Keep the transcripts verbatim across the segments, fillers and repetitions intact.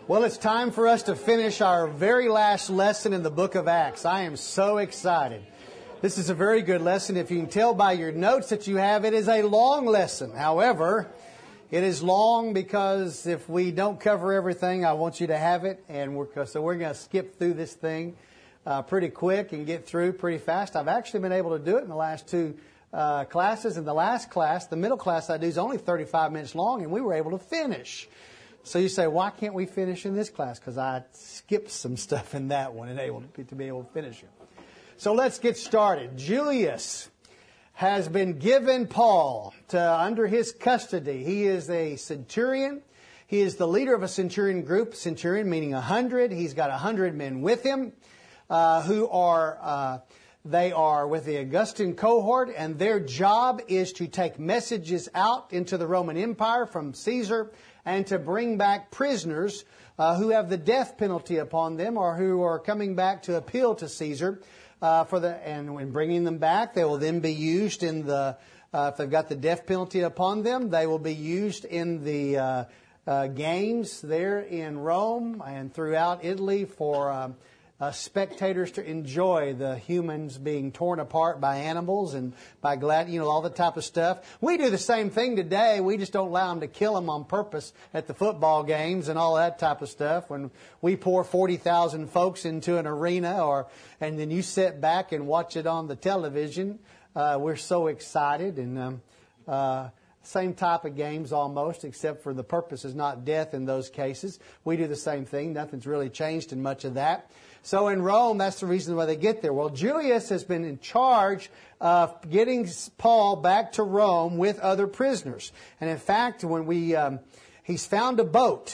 Well, it's time for us to finish our very last lesson in the book of Acts. I am so excited. This is a very good lesson. If you can tell by your notes that you have, it is a long lesson. However, it is long because if we don't cover everything, I want you to have it. And we're, so we're going to skip through this thing uh, pretty quick and get through pretty fast. I've actually been able to do it in the last two uh, classes. In the last class, the middle class I do is only thirty-five minutes long, and we were able to finish. So you say, why can't we finish in this class? Because I skipped some stuff in that one and able to, to be able to finish it. So let's get started. Julius has been given Paul to under his custody. He is a centurion. He is the leader of a centurion group. Centurion meaning a hundred. He's got a hundred men with him uh, who are uh, they are with the Augustan cohort, and their job is to take messages out into the Roman Empire from Caesar and to bring back prisoners uh, who have the death penalty upon them or who are coming back to appeal to Caesar. Uh, for the and when bringing them back, they will then be used in the uh, if they've got the death penalty upon them, they will be used in the uh, uh, games there in Rome and throughout Italy for um, uh, spectators to enjoy the humans being torn apart by animals and by glad you know all the type of stuff. We do the same thing today. We just don't allow them to kill them on purpose at the football games and all that type of stuff. When we pour forty thousand folks into an arena, or and then you sit back and watch it on the television, uh, we're so excited. And um, uh, same type of games almost, except for the purpose is not death in those cases. We do the same thing. Nothing's really changed in much of that. So in Rome, that's the reason why they get there. Well, Julius has been in charge of getting Paul back to Rome with other prisoners. And in fact, when we um, he's found a boat.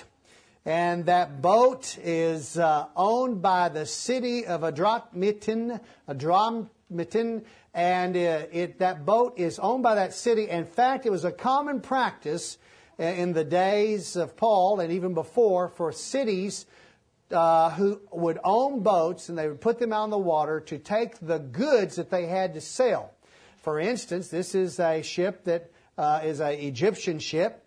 And that boat is uh, owned by the city of Adramyttium, Adramyttium, and uh, it, that boat is owned by that city. In fact, it was a common practice in the days of Paul and even before for cities uh, who would own boats, and they would put them out on the water to take the goods that they had to sell. For instance, this is a ship that uh, is an Egyptian ship,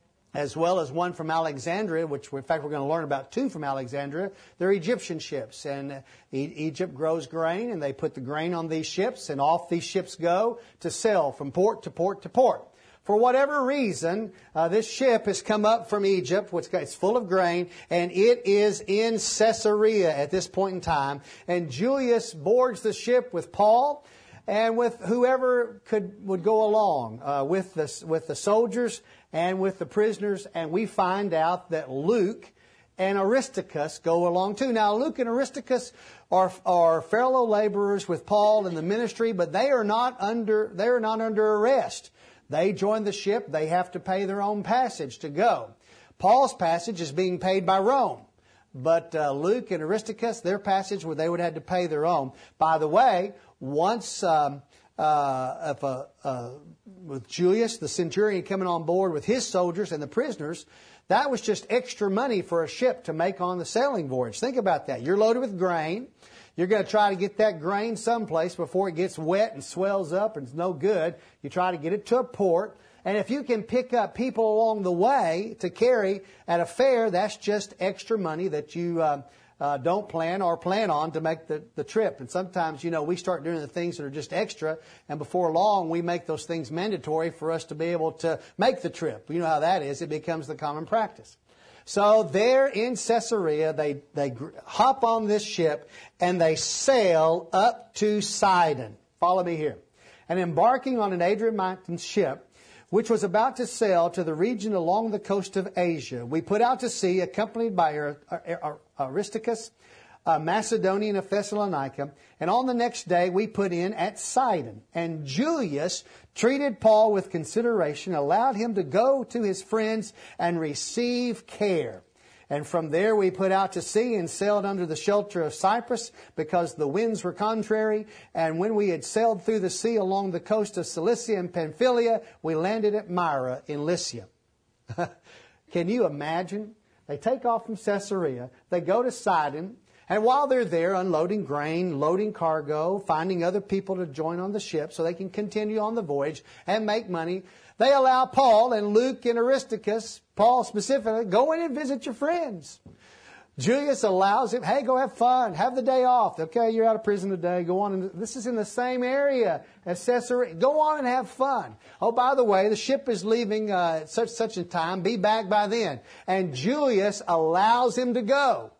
as well as one from Alexandria, which in fact we're going to learn about two from Alexandria. They're Egyptian ships, and e- Egypt grows grain, and they put the grain on these ships, and off these ships go to sell from port to port to port. For whatever reason, uh, this ship has come up from Egypt, which it's full of grain, and it is in Caesarea at this point in time. And Julius boards the ship with Paul and with whoever could would go along uh, with the with the soldiers and with the prisoners, and we find out that Luke and Aristarchus go along too. Now, Luke and Aristarchus are are fellow laborers with Paul in the ministry, but they are not under they are not under arrest. They join the ship. They have to pay their own passage to go. Paul's passage is being paid by Rome, but uh, Luke and Aristarchus, their passage, where they would have to pay their own. By the way, once um, uh, if a, uh, with Julius, the centurion, coming on board with his soldiers and the prisoners, that was just extra money for a ship to make on the sailing voyage. Think about that. You're loaded with grain. You're going to try to get that grain someplace before it gets wet and swells up and it's no good. You try to get it to a port. And if you can pick up people along the way to carry at a fair, that's just extra money that you uh, uh, don't plan or plan on to make the, the trip. And sometimes, you know, we start doing the things that are just extra, and before long we make those things mandatory for us to be able to make the trip. You know how that is. It becomes the common practice. So there in Caesarea, they, they hop on this ship and they sail up to Sidon. Follow me here. And embarking on an Adriatic ship, which was about to sail to the region along the coast of Asia, we put out to sea, accompanied by Aristarchus, a Macedonian of Thessalonica, and on the next day we put in at Sidon. And Julius treated Paul with consideration, allowed him to go to his friends and receive care. And from there we put out to sea and sailed under the shelter of Cyprus because the winds were contrary. And when we had sailed through the sea along the coast of Cilicia and Pamphylia, we landed at Myra in Lycia. Can you imagine? They take off from Caesarea, they go to Sidon, and while they're there unloading grain, loading cargo, finding other people to join on the ship so they can continue on the voyage and make money, they allow Paul and Luke and Aristarchus, Paul specifically, go in and visit your friends. Julius allows him, hey, go have fun, have the day off. Okay, you're out of prison today, go on. And this is in the same area as Caesarea. Go on and have fun. Oh, by the way, the ship is leaving uh, at such such a time. Be back by then. And Julius allows him to go.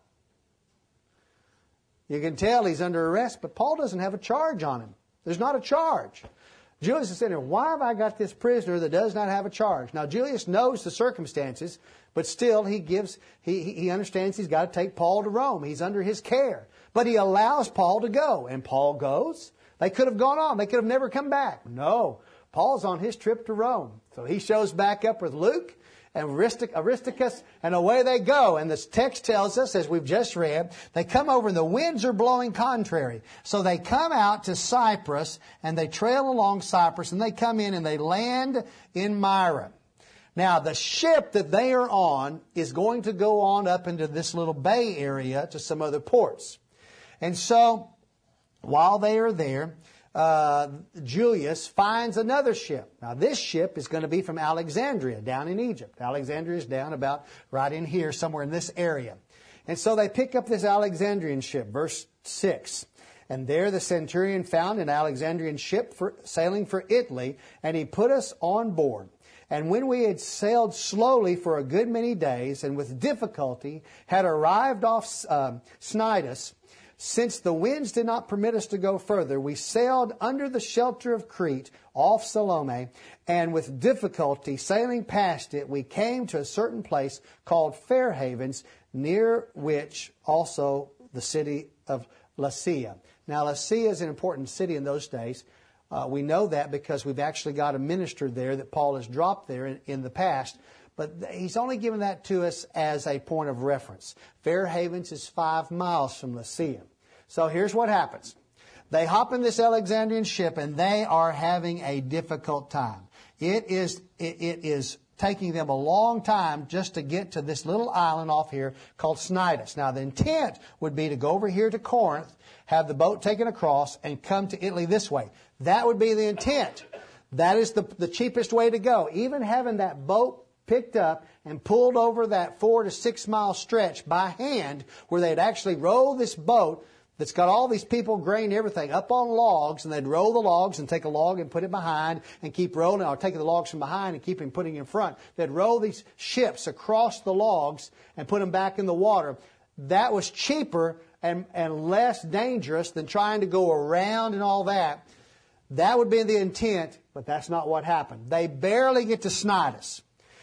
You can tell he's under arrest, but Paul doesn't have a charge on him. There's not a charge. Julius is saying, why have I got this prisoner that does not have a charge? Now, Julius knows the circumstances, but still he gives, he, he understands he's got to take Paul to Rome. He's under his care. But he allows Paul to go. And Paul goes. They could have gone on. They could have never come back. No. Paul's on his trip to Rome. So he shows back up with Luke and Aristarchus, and away they go. And this text tells us, as we've just read, they come over and the winds are blowing contrary. So they come out to Cyprus, and they trail along Cyprus, and they come in and they land in Myra. Now, the ship that they are on is going to go on up into this little bay area to some other ports. And so, while they are there, Uh, Julius finds another ship. Now, this ship is going to be from Alexandria, down in Egypt. Alexandria is down about right in here, somewhere in this area. And so they pick up this Alexandrian ship, verse six. And there the centurion found an Alexandrian ship for, sailing for Italy, and he put us on board. And when we had sailed slowly for a good many days, and with difficulty had arrived off uh, Cnidus, since the winds did not permit us to go further, we sailed under the shelter of Crete off Salome, and with difficulty sailing past it, we came to a certain place called Fair Havens, near which also the city of Lasea. Now, Lasea is an important city in those days. Uh, we know that because we've actually got a minister there that Paul has dropped there in, in the past. But he's only given that to us as a point of reference. Fair Havens is five miles from Lasea. So here's what happens. They hop in this Alexandrian ship, and they are having a difficult time. It is, it, it is taking them a long time just to get to this little island off here called Cnidus. Now, the intent would be to go over here to Corinth, have the boat taken across, and come to Italy this way. That would be the intent. That is the, the cheapest way to go. Even having that boat picked up and pulled over that four to six mile stretch by hand, where they'd actually roll this boat that's got all these people, grain, everything, up on logs, and they'd roll the logs and take a log and put it behind and keep rolling, or take the logs from behind and keep them putting in front. They'd roll these ships across the logs and put them back in the water. That was cheaper and, and less dangerous than trying to go around and all that. That would be the intent, but that's not what happened. They barely get to Cnidus.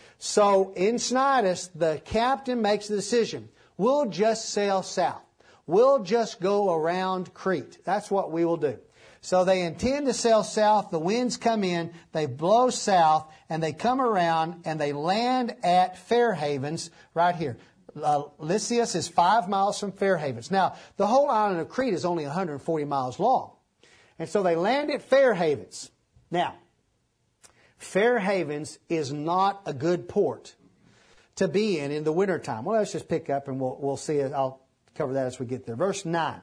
So in Cnidus, the captain makes the decision. We'll just sail south. We'll just go around Crete. That's what we will do. So they intend to sail south. The winds come in. They blow south, and they come around, and they land at Fair Havens right here. Uh, Lysias is five miles from Fair Havens. Now, the whole island of Crete is only one hundred forty miles long. And so they land at Fair Havens. Now, Fair Havens is not a good port to be in in the wintertime. Well, let's just pick up, and we'll, we'll see it. I'll cover that as we get there. Verse nine.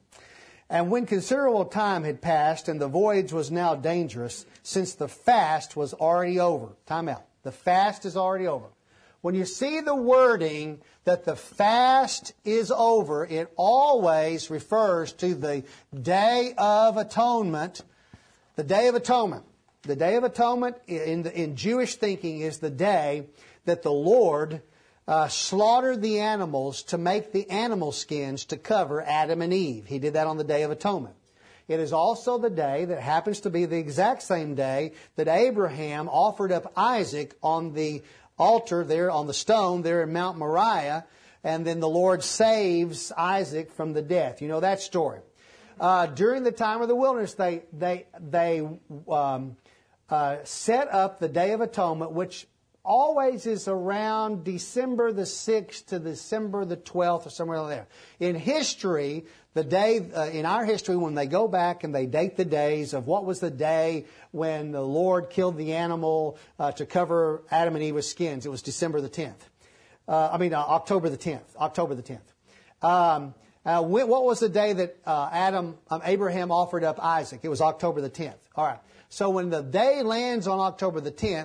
And when considerable time had passed and the voyage was now dangerous, since the fast was already over. Time out. The fast is already over. When you see the wording that the fast is over, it always refers to the Day of Atonement. The Day of Atonement. The Day of Atonement in, the, in Jewish thinking is the day that the Lord Uh, slaughtered the animals to make the animal skins to cover Adam and Eve. He did that on the Day of Atonement. It is also the day that happens to be the exact same day that Abraham offered up Isaac on the altar there, on the stone there in Mount Moriah, and then the Lord saves Isaac from the death. You know that story. Uh, during the time of the wilderness, they they they um, uh, set up the Day of Atonement, which always is around December the sixth to December the twelfth or somewhere in there. In history, the day, uh, in our history, when they go back and they date the days of what was the day when the Lord killed the animal uh, to cover Adam and Eve with skins, it was December the tenth. Uh, I mean, uh, October the tenth. October the tenth. Um, uh, when, what was the day that uh, Adam, um, Abraham offered up Isaac? It was October the tenth. All right. So when the day lands on October the tenth,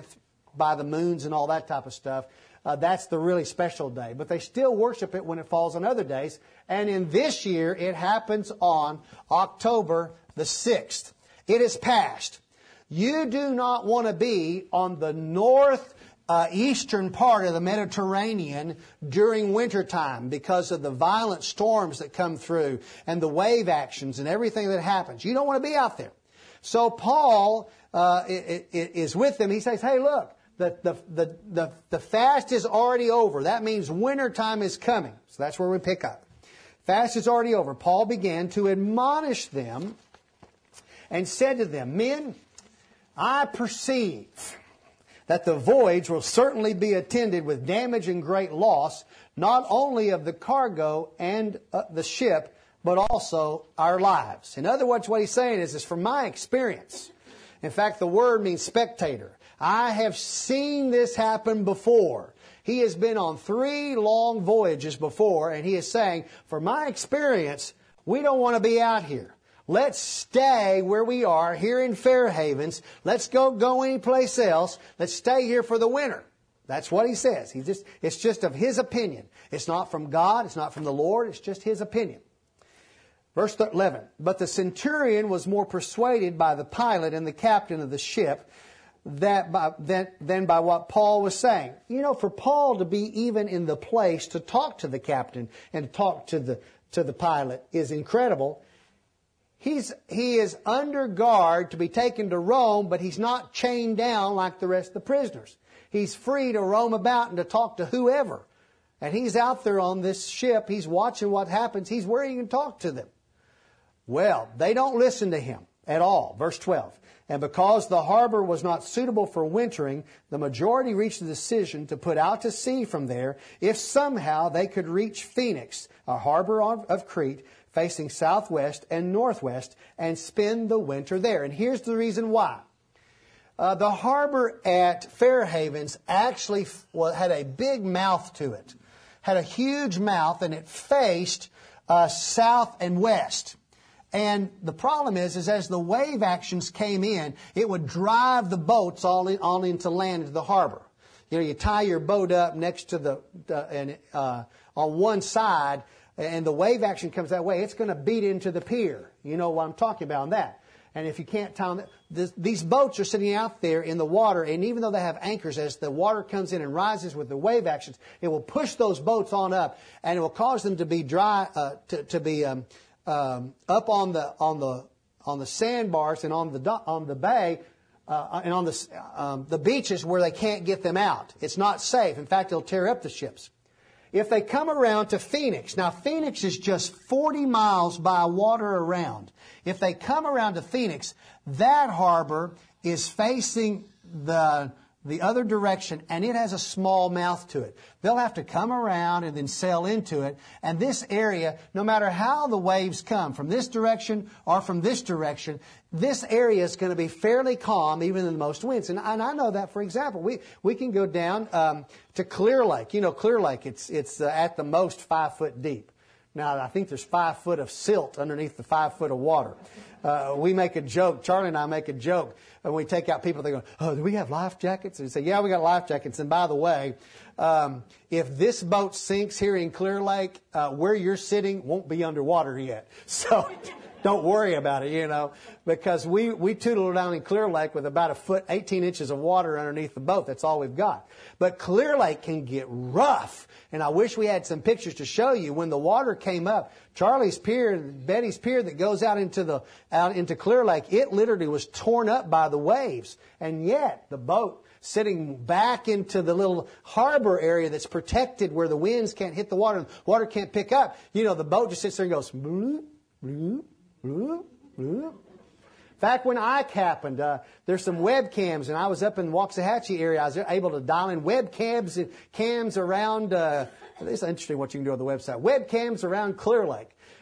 by the moons and all that type of stuff. Uh, that's the really special day. But they still worship it when it falls on other days. And in this year, it happens on October the sixth. It is past. You do not want to be on the north uh, eastern part of the Mediterranean during wintertime because of the violent storms that come through and the wave actions and everything that happens. You don't want to be out there. So Paul uh, is with them. He says, hey, look, the, the, the, the, the fast is already over. That means wintertime is coming. So that's where we pick up. Fast is already over. Paul began to admonish them and said to them, men, I perceive that the voyage will certainly be attended with damage and great loss, not only of the cargo and uh, the ship, but also our lives. In other words, what he's saying is, is from my experience. In fact, the word means spectator. I have seen this happen before. He has been on three long voyages before, and he is saying, from my experience, we don't want to be out here. Let's stay where we are here in Fair Havens. Let's go go anyplace else. Let's stay here for the winter. That's what he says. He just it's just of his opinion. It's not from God. It's not from the Lord. It's just his opinion. Verse eleven. But the centurion was more persuaded by the pilot and the captain of the ship that by, than, than by what Paul was saying. You know, for Paul to be even in the place to talk to the captain and to talk to the to the pilot is incredible. He's, he is under guard to be taken to Rome, but he's not chained down like the rest of the prisoners. He's free to roam about and to talk to whoever. And he's out there on this ship. He's watching what happens. He's where he can talk to them. Well, they don't listen to him at all. Verse twelve. And because the harbor was not suitable for wintering, the majority reached the decision to put out to sea from there if somehow they could reach Phoenix, a harbor of Crete, facing southwest and northwest, and spend the winter there. And here's the reason why. Uh, the harbor at Fair Havens actually f- well, had a big mouth to it. Had a huge mouth, and it faced uh, south and west. And the problem is, is as the wave actions came in, it would drive the boats all, in, all into land, into the harbor. You know, you tie your boat up next to the, uh, and, uh, on one side, and the wave action comes that way, it's going to beat into the pier. You know what I'm talking about on that. And if you can't tie them, this, these boats are sitting out there in the water, and even though they have anchors, as the water comes in and rises with the wave actions, it will push those boats on up, and it will cause them to be dry, uh, to, to be um, um, up on the on the on the sandbars and on the on the bay. Uh, and on the um, the beaches where they can't get them out. It's not safe. In fact, it'll tear up the ships. If they come around to Phoenix, now Phoenix is just forty miles by water around. If they come around to Phoenix, that harbor is facing the the other direction, and it has a small mouth to it. They'll have to come around and then sail into it. And this area, no matter how the waves come, from this direction or from this direction, this area is going to be fairly calm, even in the most winds. And, and I know that, for example, we, we can go down um, to Clear Lake. You know, Clear Lake, it's, it's uh, at the most five foot deep. Now, I think there's five foot of silt underneath the five foot of water. Uh, we make a joke, Charlie and I make a joke, when we take out people, they go, oh, do we have life jackets? And we say, yeah, we got life jackets. And by the way, um, if this boat sinks here in Clear Lake, uh, where you're sitting won't be underwater yet. So don't worry about it, you know, because we, we tootle down in Clear Lake with about a foot, eighteen inches of water underneath the boat. That's all we've got. But Clear Lake can get rough. And I wish we had some pictures to show you. When the water came up, Charlie's Pier, Betty's Pier that goes out into the out into Clear Lake, it literally was torn up by the waves. And yet the boat sitting back into the little harbor area that's protected where the winds can't hit the water and water can't pick up. You know, the boat just sits there and goes, bloop, bloop, bloop, bloop. In fact, when Ike happened, uh, there's some webcams, and I was up in the Waxahachie area. I was able to dial in webcams and cams around. Uh, it's interesting what you can do on the website. Webcams around Clear Lake,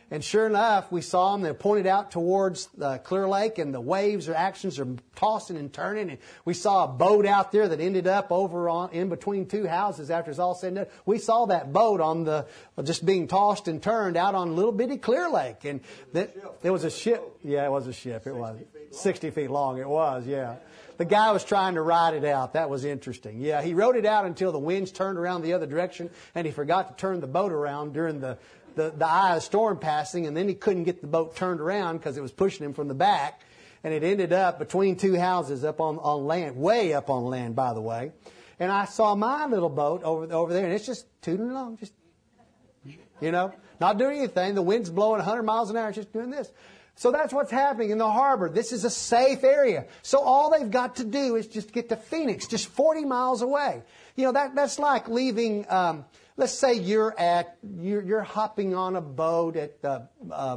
And sure enough, we saw them. They're pointed out towards the Clear Lake, and the waves or actions are tossing and turning. And we saw a boat out there that ended up over on in between two houses after it's all said and done. We saw that boat on the just being tossed and turned out on a little bitty Clear Lake. And that, it was a ship. Yeah, it was a ship. It was sixty feet long. It was, yeah. The guy was trying to ride it out. That was interesting. Yeah, he rode it out until the winds turned around the other direction, and he forgot to turn the boat around during the, the, the eye of the storm passing, and then he couldn't get the boat turned around because it was pushing him from the back, and it ended up between two houses up on, on land, way up on land, by the way. And I saw my little boat over, over there, and it's just tooting along, just, you know, not doing anything. The wind's blowing one hundred miles an hour, just doing this. So that's what's happening in the harbor. This is a safe area. So all they've got to do is just get to Phoenix, just forty miles away. You know, that that's like leaving, um, let's say you're at, you're, you're hopping on a boat at the uh,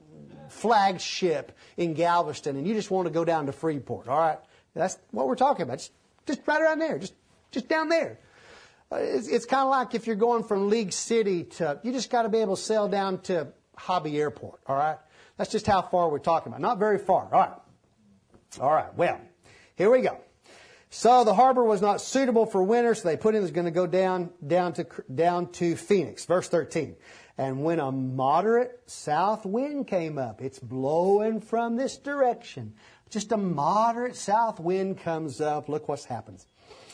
flagship in Galveston, and you just want to go down to Freeport, all right? That's what we're talking about. Just, just right around there, just, just down there. Uh, it's it's kind of like if you're going from League City to, you just got to be able to sail down to Hobby Airport, all right? That's just how far we're talking about. Not very far. All right. All right. Well, here we go. So the harbor was not suitable for winter, so they put in, it's going to go down, down to, down to Phoenix. Verse thirteen. And when a moderate south wind came up, it's blowing from this direction. Just a moderate south wind comes up. Look what happens.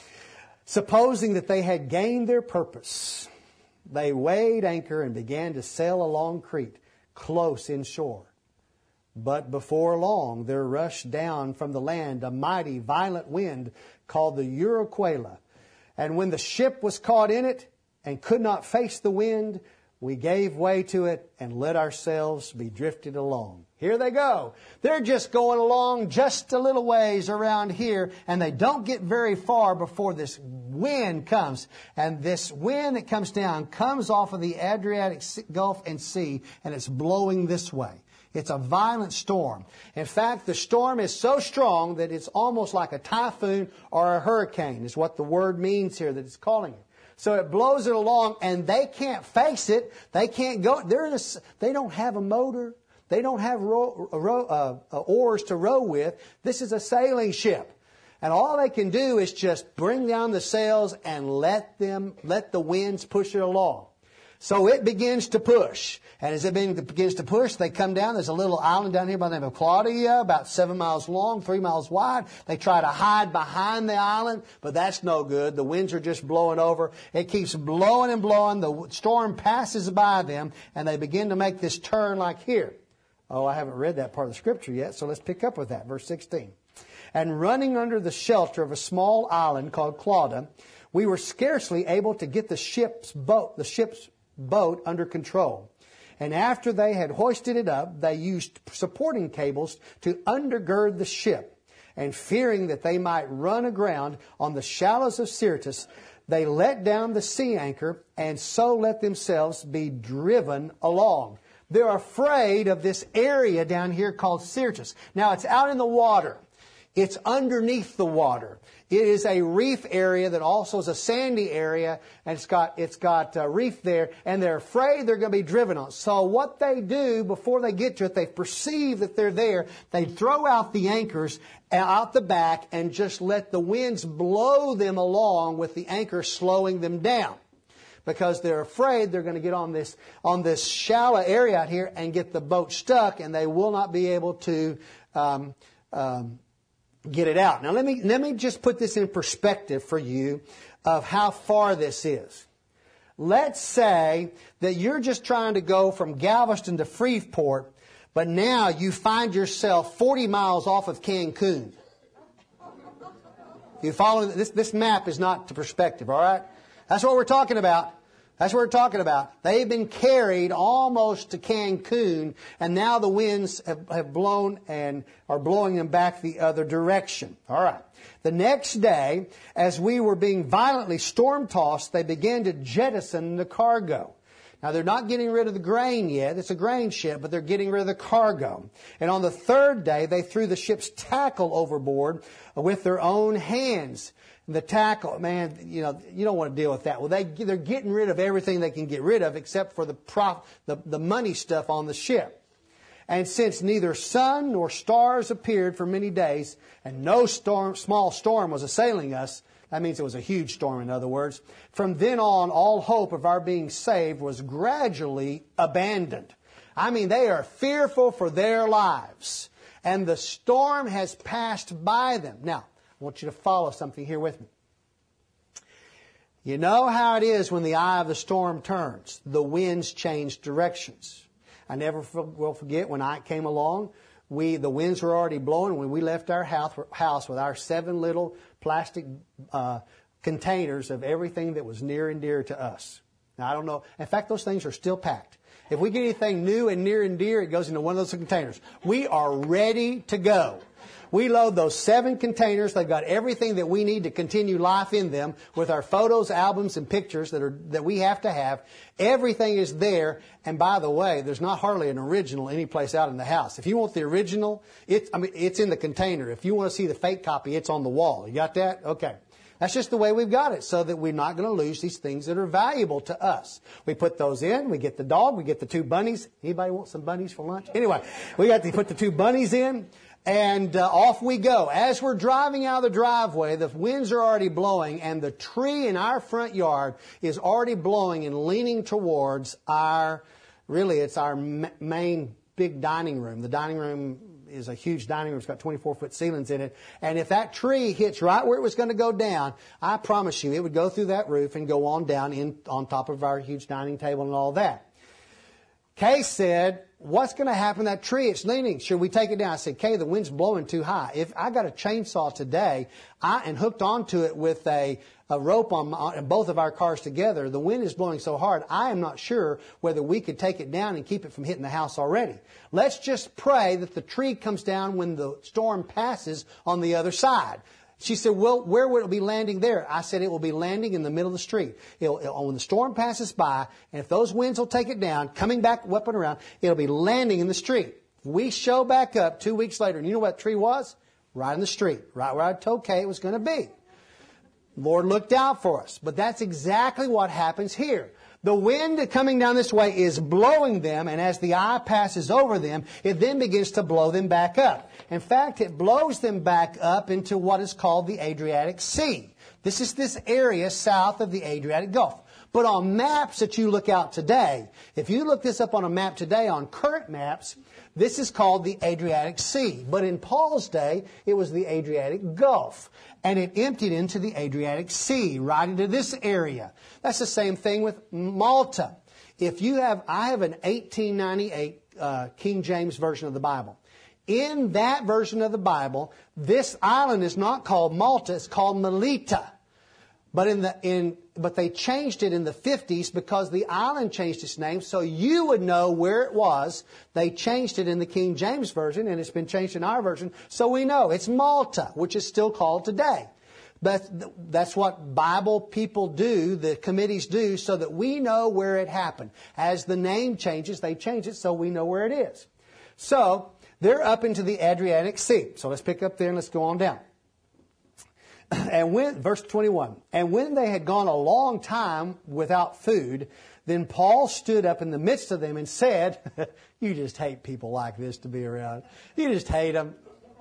Supposing that they had gained their purpose, they weighed anchor and began to sail along Crete, close inshore. But before long, there rushed down from the land a mighty, violent wind called the Euryquela. And when the ship was caught in it and could not face the wind, we gave way to it and let ourselves be drifted along. Here they go. They're just going along just a little ways around here, and they don't get very far before this wind comes. And this wind that comes down comes off of the Adriatic Gulf and Sea, and it's blowing this way. It's a violent storm. In fact, the storm is so strong that it's almost like a typhoon or a hurricane, is what the word means here that it's calling it. So it blows it along, and they can't face it. They can't go. They're in a, they don't have a motor. They don't have row, row, uh, uh, oars to row with. This is a sailing ship. And all they can do is just bring down the sails and let them, let the winds push it along. So it begins to push. And as it begins to push, they come down. There's a little island down here by the name of Claudia, about seven miles long, three miles wide. They try to hide behind the island, but that's no good. The winds are just blowing over. It keeps blowing and blowing. The storm passes by them, and they begin to make this turn like here. Oh, I haven't read that part of the scripture yet, so let's pick up with that. Verse sixteen. And running under the shelter of a small island called Clauda, we were scarcely able to get the ship's boat, the ship's boat under control. And after they had hoisted it up, they used supporting cables to undergird the ship. And fearing that they might run aground on the shallows of Syrtis, they let down the sea anchor and so let themselves be driven along. They're afraid of this area down here called Syrtis. Now, it's out in the water. It's underneath the water. It is a reef area that also is a sandy area, and it's got it's got a reef there, and they're afraid they're going to be driven on. So what they do before they get to it, they perceive that they're there. They throw out the anchors out the back and just let the winds blow them along with the anchor slowing them down, because they're afraid they're going to get on this on this shallow area out here and get the boat stuck, and they will not be able to um, um, get it out. Now let me let me just put this in perspective for you of how far this is. Let's say that you're just trying to go from Galveston to Freeport, but now you find yourself forty miles off of Cancun. You follow this? This map is not to perspective, all right? That's what we're talking about. That's what we're talking about. They've been carried almost to Cancun, and now the winds have, have blown and are blowing them back the other direction. All right. The next day, as we were being violently storm-tossed, they began to jettison the cargo. Now, they're not getting rid of the grain yet. It's a grain ship, but they're getting rid of the cargo. And on the third day, they threw the ship's tackle overboard with their own hands. The tackle, man, you know, you don't want to deal with that. Well, they, they're getting rid of everything they can get rid of except for the, prof, the, the money stuff on the ship. And since neither sun nor stars appeared for many days, and no storm, small storm was assailing us, that means it was a huge storm, in other words, from then on, all hope of our being saved was gradually abandoned. I mean, they are fearful for their lives. And the storm has passed by them. Now, I want you to follow something here with me. You know how it is when the eye of the storm turns. The winds change directions. I never will forget when I came along, we the winds were already blowing. When we left our house, house with our seven little plastic uh, containers of everything that was near and dear to us. Now, I don't know. In fact, those things are still packed. If we get anything new and near and dear, it goes into one of those containers. We are ready to go. We load those seven containers. They've got everything that we need to continue life in them with our photos, albums, and pictures that are that we have to have. Everything is there. And by the way, there's not hardly an original any place out in the house. If you want the original, it's, I mean, it's in the container. If you want to see the fake copy, it's on the wall. You got that? Okay. That's just the way we've got it, so that we're not going to lose these things that are valuable to us. We put those in. We get the dog. We get the two bunnies. Anybody want some bunnies for lunch? Anyway, we got to put the two bunnies in, and uh, off we go. As we're driving out of the driveway, the winds are already blowing, and the tree in our front yard is already blowing and leaning towards our, really, it's our m- main big dining room. The dining room is a huge dining room. It's got twenty-four foot ceilings in it. And if that tree hits right where it was going to go down, I promise you it would go through that roof and go on down in on top of our huge dining table and all that. Kay said, what's going to happen to that tree? It's leaning. Should we take it down? I said, Kay, the wind's blowing too high. If I got a chainsaw today I, and hooked onto it with a, a rope on, my, on both of our cars together, the wind is blowing so hard, I am not sure whether we could take it down and keep it from hitting the house already. Let's just pray that the tree comes down when the storm passes on the other side. She said, well, where will it be landing there? I said, it will be landing in the middle of the street. It'll, it'll, when the storm passes by, and if those winds will take it down, coming back, whipping around, it'll be landing in the street. We show back up two weeks later, and you know what the tree was? Right in the street, right where I told Kay it was going to be. Lord looked out for us. But that's exactly what happens here. The wind coming down this way is blowing them, and as the eye passes over them, it then begins to blow them back up. In fact, it blows them back up into what is called the Adriatic Sea. This is this area south of the Adriatic Gulf. But on maps that you look out today, if you look this up on a map today, on current maps, this is called the Adriatic Sea. But in Paul's day, it was the Adriatic Gulf. And it emptied into the Adriatic Sea, right into this area. That's the same thing with Malta. If you have, I have an eighteen ninety-eight uh, King James Version of the Bible. In that version of the Bible, this island is not called Malta, it's called Melita. But in the in but they changed it in the fifties because the island changed its name, so you would know where it was. They changed it in the King James Version, and it's been changed in our version, so we know it's Malta, which is still called today. But that's what Bible people do, the committees do, so that we know where it happened. As the name changes, they change it so we know where it is. So they're up into the Adriatic Sea. So let's pick up there and let's go on down. And when, verse twenty-one, and when they had gone a long time without food, then Paul stood up in the midst of them and said, you just hate people like this to be around. You just hate them.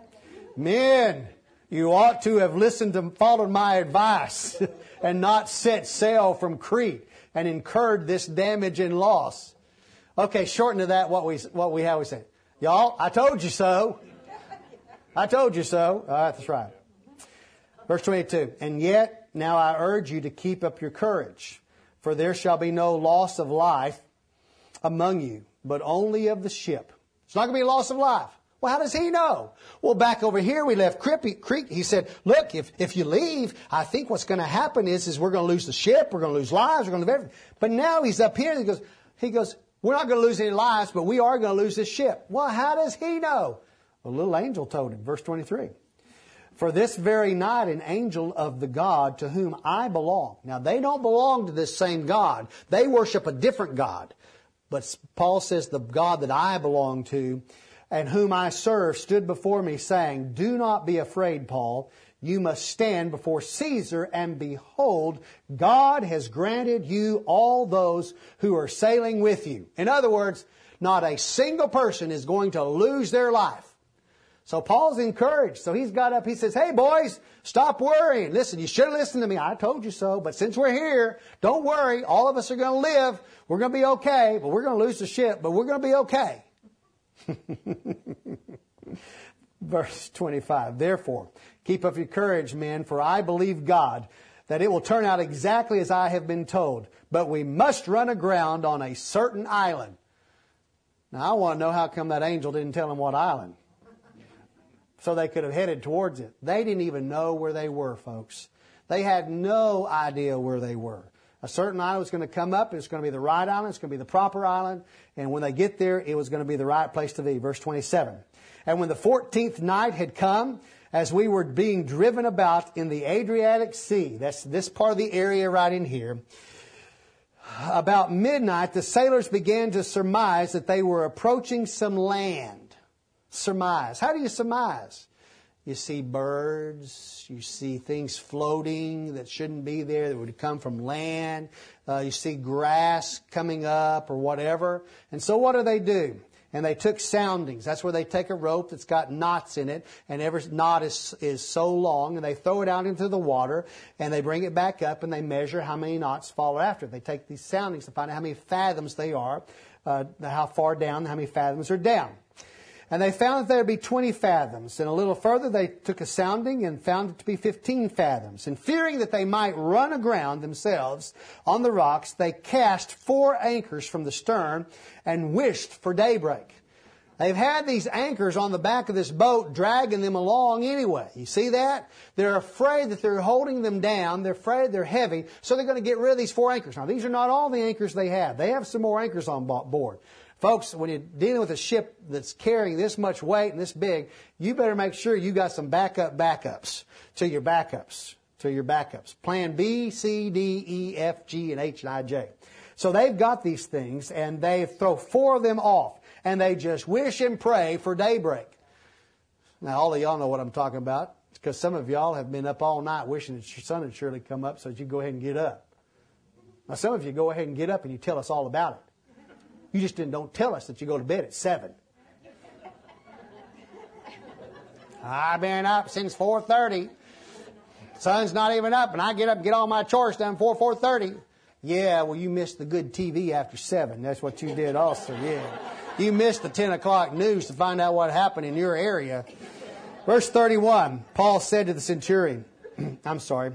Men, you ought to have listened to, followed my advice and not set sail from Crete and incurred this damage and loss. Okay, shorten to that what we, what we have we say. Y'all, I told you so. I told you so. All right, that's right. Verse twenty-two, and yet now I urge you to keep up your courage, for there shall be no loss of life among you, but only of the ship. It's not going to be a loss of life. Well, how does he know? Well, back over here we left Crete. He said, look, if, if you leave, I think what's going to happen is, is we're going to lose the ship, we're going to lose lives, we're going to lose everything. But now he's up here and he goes, he goes, we're not going to lose any lives, but we are going to lose this ship. Well, how does he know? A little angel told him, verse twenty-three. For this very night an angel of the God to whom I belong. Now they don't belong to this same God. They worship a different God. But Paul says the God that I belong to and whom I serve stood before me saying, do not be afraid, Paul. you must stand before Caesar, and behold, God has granted you all those who are sailing with you. In other words, not a single person is going to lose their life. So Paul's encouraged. So he's got up, he says, hey boys, stop worrying. Listen, you should have listened to me. I told you so. But since we're here, don't worry. All of us are going to live. We're going to be okay. But we're going to lose the ship, but we're going to be okay. Verse twenty-five, therefore, keep up your courage, men, for I believe God that it will turn out exactly as I have been told. But we must run aground on a certain island. Now, I want to know how come that angel didn't tell them what island, so they could have headed towards it. They didn't even know where they were, folks. They had no idea where they were. A certain island was going to come up. It's going to be the right island. It's going to be the proper island. And when they get there, it was going to be the right place to be. Verse twenty-seven. And when the fourteenth night had come, as we were being driven about in the Adriatic Sea, that's this part of the area right in here, about midnight, the sailors began to surmise that they were approaching some land. Surmise. How do you surmise? You see birds, you see things floating that shouldn't be there, that would come from land. Uh, you see grass coming up or whatever. And so what do they do? And they took soundings. That's where they take a rope that's got knots in it, and every knot is, is so long, and they throw it out into the water, and they bring it back up, and they measure how many knots follow after it. They take these soundings to find out how many fathoms they are, uh, how far down, how many fathoms are down. And they found that there would be twenty fathoms. And a little further, they took a sounding and found it to be fifteen fathoms. And fearing that they might run aground themselves on the rocks, they cast four anchors from the stern and wished for daybreak. They've had these anchors on the back of this boat dragging them along anyway. You see that? They're afraid that they're holding them down. They're afraid they're heavy. So they're going to get rid of these four anchors. Now, these are not all the anchors they have. They have some more anchors on board. Folks, when you're dealing with a ship that's carrying this much weight and this big, you better make sure you got some backup backups to your backups, to your backups. Plan B, C, D, E, F, G, and H, and I, J. So they've got these things, and they throw four of them off, and they just wish and pray for daybreak. Now, all of y'all know what I'm talking about, because some of y'all have been up all night wishing that your sun would surely come up so that you go ahead and get up. Now, some of you go ahead and get up and you tell us all about it. You just didn't, don't tell us that you go to bed at seven. I've been up since four thirty. Sun's not even up, and I get up and get all my chores done before four thirty. Yeah, well, you missed the good T V after seven. That's what you did also, yeah. You missed the ten o'clock news to find out what happened in your area. Verse thirty-one, Paul said to the centurion, I'm sorry,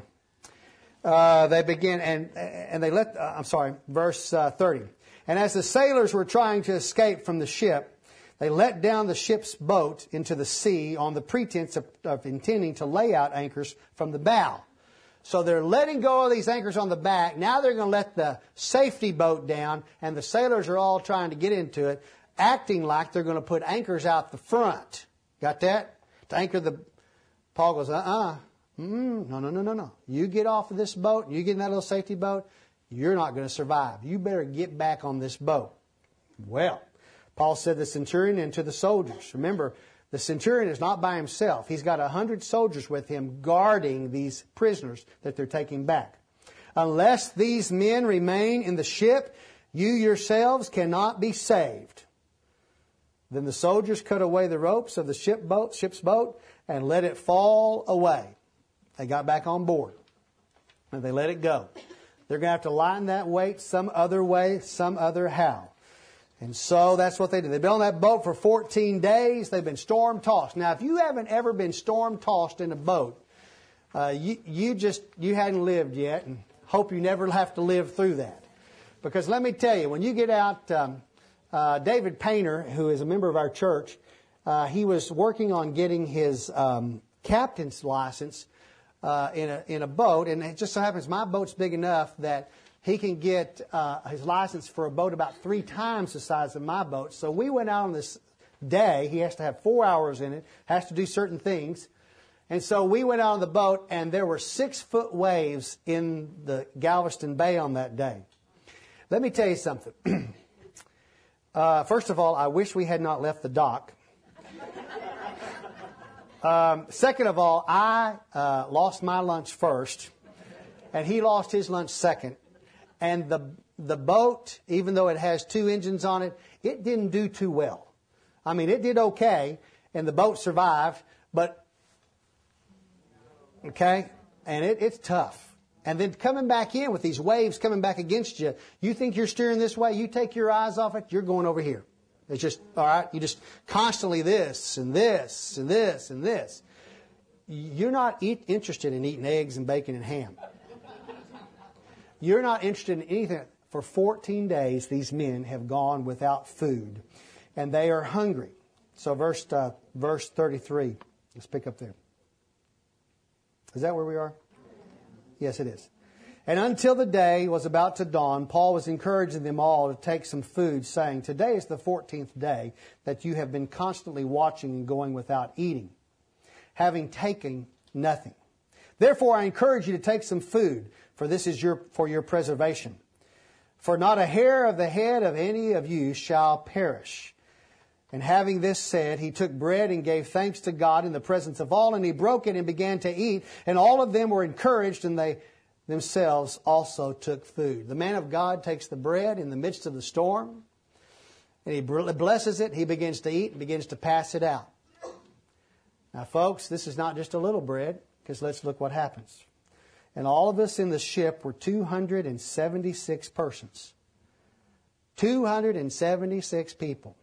uh, they begin, and and they let, uh, I'm sorry, verse uh, thirty. And as the sailors were trying to escape from the ship, they let down the ship's boat into the sea on the pretense of, of intending to lay out anchors from the bow. So they're letting go of these anchors on the back. Now they're going to let the safety boat down, and the sailors are all trying to get into it, acting like they're going to put anchors out the front. Got that? To anchor the... Paul goes, uh-uh. Mm-mm. No, no, no, no, no. You get off of this boat, and you get in that little safety boat, you're not going to survive. You better get back on this boat. Well, Paul said to the centurion and to the soldiers. Remember, the centurion is not by himself. He's got a hundred soldiers with him guarding these prisoners that they're taking back. Unless these men remain in the ship, you yourselves cannot be saved. Then the soldiers cut away the ropes of the ship boat, ship's boat and let it fall away. They got back on board and they let it go. They're going to have to lighten that weight some other way, some other how. And so that's what they did. They've been on that boat for fourteen days. They've been storm-tossed. Now, if you haven't ever been storm-tossed in a boat, uh, you, you just, you hadn't lived yet, and hope you never have to live through that. Because let me tell you, when you get out, um, uh, David Painter, who is a member of our church, uh, he was working on getting his um, captain's license Uh, in a in a boat, and it just so happens my boat's big enough that he can get uh, his license for a boat about three times the size of my boat. So we went out on this day. He has to have four hours in it, has to do certain things. And so we went out on the boat, and there were six-foot waves in the Galveston Bay on that day. Let me tell you something. uh, first of all, I wish we had not left the dock. Um, second of all, I uh, lost my lunch first, and he lost his lunch second. And the the boat, even though it has two engines on it, it didn't do too well. I mean, it did okay, and the boat survived, but, okay, and it, it's tough. And then coming back in with these waves coming back against you, you think you're steering this way, you take your eyes off it, you're going over here. It's just, all right, you just constantly this and this and this and this. You're not eat, interested in eating eggs and bacon and ham. You're not interested in anything. For fourteen days, these men have gone without food, and they are hungry. So verse uh, verse thirty-three, let's pick up there. Is that where we are? Yes, it is. And until the day was about to dawn, Paul was encouraging them all to take some food, saying, "Today is the fourteenth day that you have been constantly watching and going without eating, having taken nothing. Therefore I encourage you to take some food, for this is your for your preservation. For not a hair of the head of any of you shall perish." And having this said, he took bread and gave thanks to God in the presence of all, and he broke it and began to eat. And all of them were encouraged, and they themselves also took food. The man of God takes the bread in the midst of the storm, and he blesses it. He begins to eat and begins to pass it out. Now, folks, this is not just a little bread, because let's look what happens. And all of us in the ship were two hundred seventy-six persons. two hundred seventy-six people.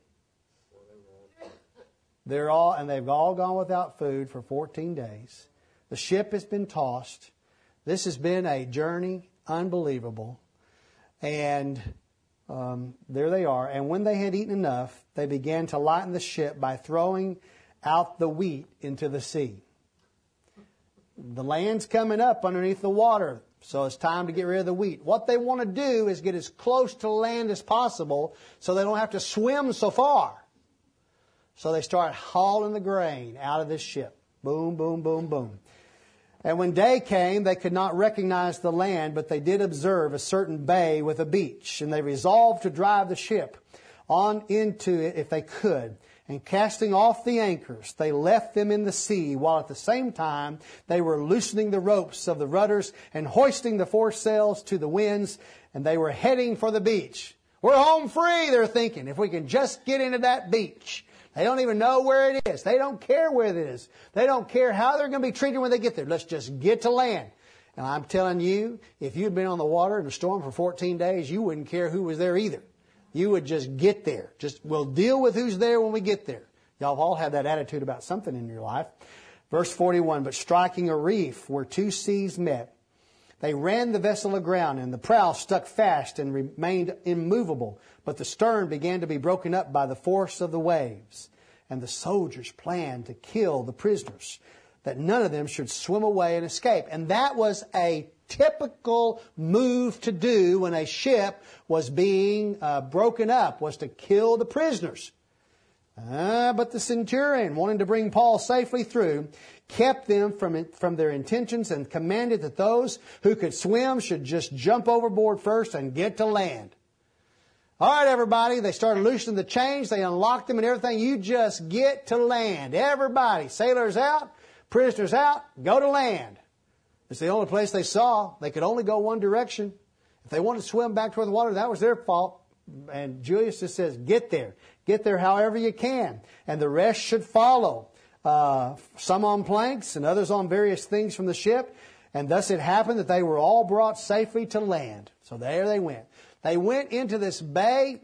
They're all, and they've all gone without food for fourteen days. The ship has been tossed. This has been a journey unbelievable. And um, there they are. And when they had eaten enough, they began to lighten the ship by throwing out the wheat into the sea. The land's coming up underneath the water, so it's time to get rid of the wheat. What they want to do is get as close to land as possible so they don't have to swim so far. So they start hauling the grain out of this ship. Boom, boom, boom, boom. And when day came, they could not recognize the land, but they did observe a certain bay with a beach. And they resolved to drive the ship on into it if they could. And casting off the anchors, they left them in the sea, while at the same time they were loosening the ropes of the rudders and hoisting the foresails to the winds, and they were heading for the beach. We're home free, they're thinking, if we can just get into that beach. They don't even know where it is. They don't care where it is. They don't care how they're going to be treated when they get there. Let's just get to land. And I'm telling you, if you'd been on the water in a storm for fourteen days, you wouldn't care who was there either. You would just get there. Just, we'll deal with who's there when we get there. Y'all have all had that attitude about something in your life. Verse forty-one, but striking a reef where two seas met, they ran the vessel aground, and the prow stuck fast and remained immovable. But the stern began to be broken up by the force of the waves. And the soldiers planned to kill the prisoners, that none of them should swim away and escape. And that was a typical move to do when a ship was being uh, broken up, was to kill the prisoners. Uh, but the centurion, wanting to bring Paul safely through, kept them from, from their intentions and commanded that those who could swim should just jump overboard first and get to land. All right, everybody, they started loosening the chains. They unlocked them and everything. You just get to land. Everybody, sailors out, prisoners out, go to land. It's the only place they saw. They could only go one direction. If they wanted to swim back toward the water, that was their fault. And Julius just says, get there. Get there however you can. And the rest should follow. Uh, some on planks and others on various things from the ship. And thus it happened that they were all brought safely to land. So there they went. They went into this bay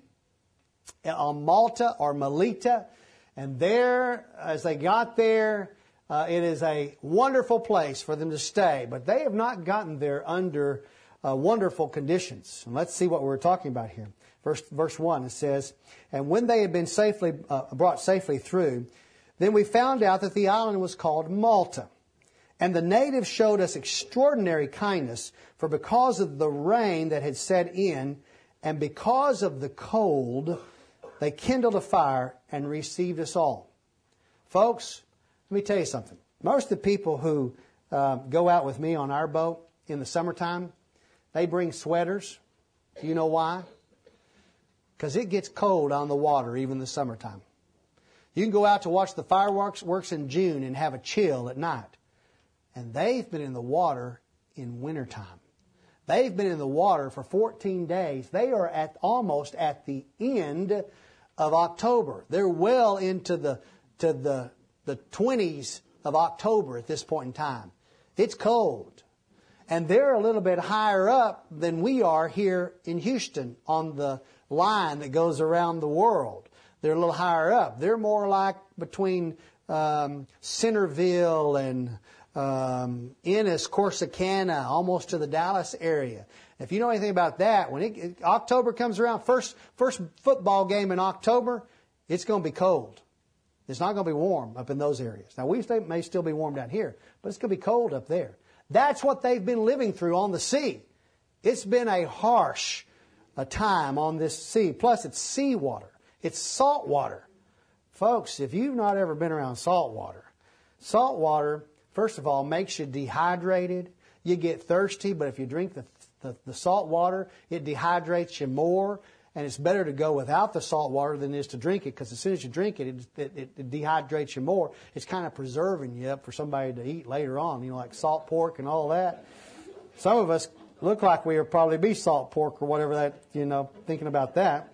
on Malta or Melita. And there, as they got there, uh, it is a wonderful place for them to stay. But they have not gotten there under uh, wonderful conditions. And let's see what we're talking about here. Verse, verse one, it says, and when they had been safely uh, brought safely through, then we found out that the island was called Malta. And the natives showed us extraordinary kindness, for because of the rain that had set in, and because of the cold, they kindled a fire and received us all. Folks, let me tell you something. Most of the people who uh, go out with me on our boat in the summertime, they bring sweaters. Do you know why? Because it gets cold on the water even in the summertime. You can go out to watch the fireworks works in June and have a chill at night. And they've been in the water in wintertime. They've been in the water for fourteen days. They are at almost at the end of October. They're well into the to the the twenties of October at this point in time. It's cold. And they're a little bit higher up than we are here in Houston on the line that goes around the world. They're a little higher up. They're more like between um, Centerville and um, Ennis, Corsicana, almost to the Dallas area. If you know anything about that, when it, it, October comes around, first first football game in October, it's going to be cold. It's not going to be warm up in those areas. Now, we may still be warm down here, but it's going to be cold up there. That's what they've been living through on the sea. It's been a harsh a time on this sea. Plus, it's seawater. It's salt water. Folks, if you've not ever been around salt water, salt water, first of all, makes you dehydrated. You get thirsty, but if you drink the, the, the salt water, it dehydrates you more. And it's better to go without the salt water than it is to drink it, because as soon as you drink it, it, it, it dehydrates you more. It's kind of preserving you up for somebody to eat later on, you know, like salt pork and all that. Some of us look like we would probably be salt pork or whatever that, you know, thinking about that.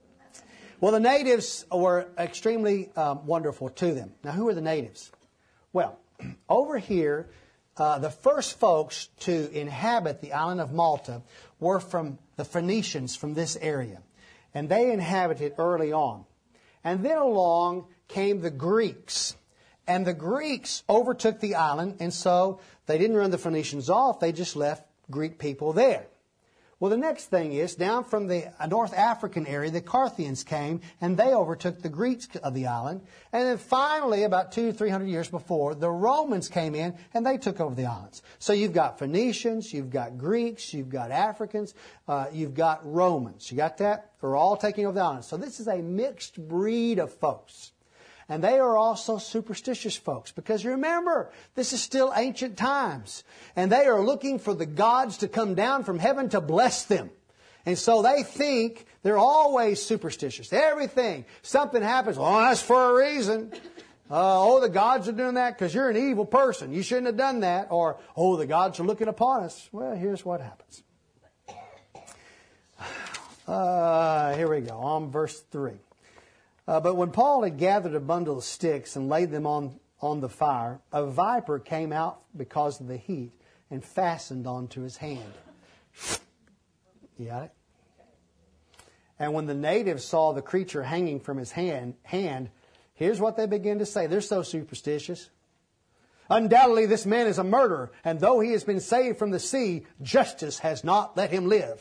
Well, the natives were extremely um, wonderful to them. Now, who are the natives? Well, over here, uh, the first folks to inhabit the island of Malta were from the Phoenicians from this area. And they inhabited early on. And then along came the Greeks. And the Greeks overtook the island, and so they didn't run the Phoenicians off, they just left Greek people there. Well, the next thing is, down from the North African area, the Parthians came, and they overtook the Greeks of the island. And then finally, about two, three hundred years before, the Romans came in, and they took over the islands. So you've got Phoenicians, you've got Greeks, you've got Africans, uh, you've got Romans. You got that? They're all taking over the islands. So this is a mixed breed of folks. And they are also superstitious folks, because remember, this is still ancient times. And they are looking for the gods to come down from heaven to bless them. And so they think they're always superstitious. Everything, something happens, oh, that's for a reason. Uh, oh, the gods are doing that because you're an evil person. You shouldn't have done that. Or, oh, the gods are looking upon us. Well, here's what happens. Uh, here we go, on verse three. Uh, but when Paul had gathered a bundle of sticks and laid them on, on the fire, a viper came out because of the heat and fastened onto his hand. You got it? And when the natives saw the creature hanging from his hand, hand, here's what they begin to say. They're so superstitious. Undoubtedly, this man is a murderer, and though he has been saved from the sea, justice has not let him live.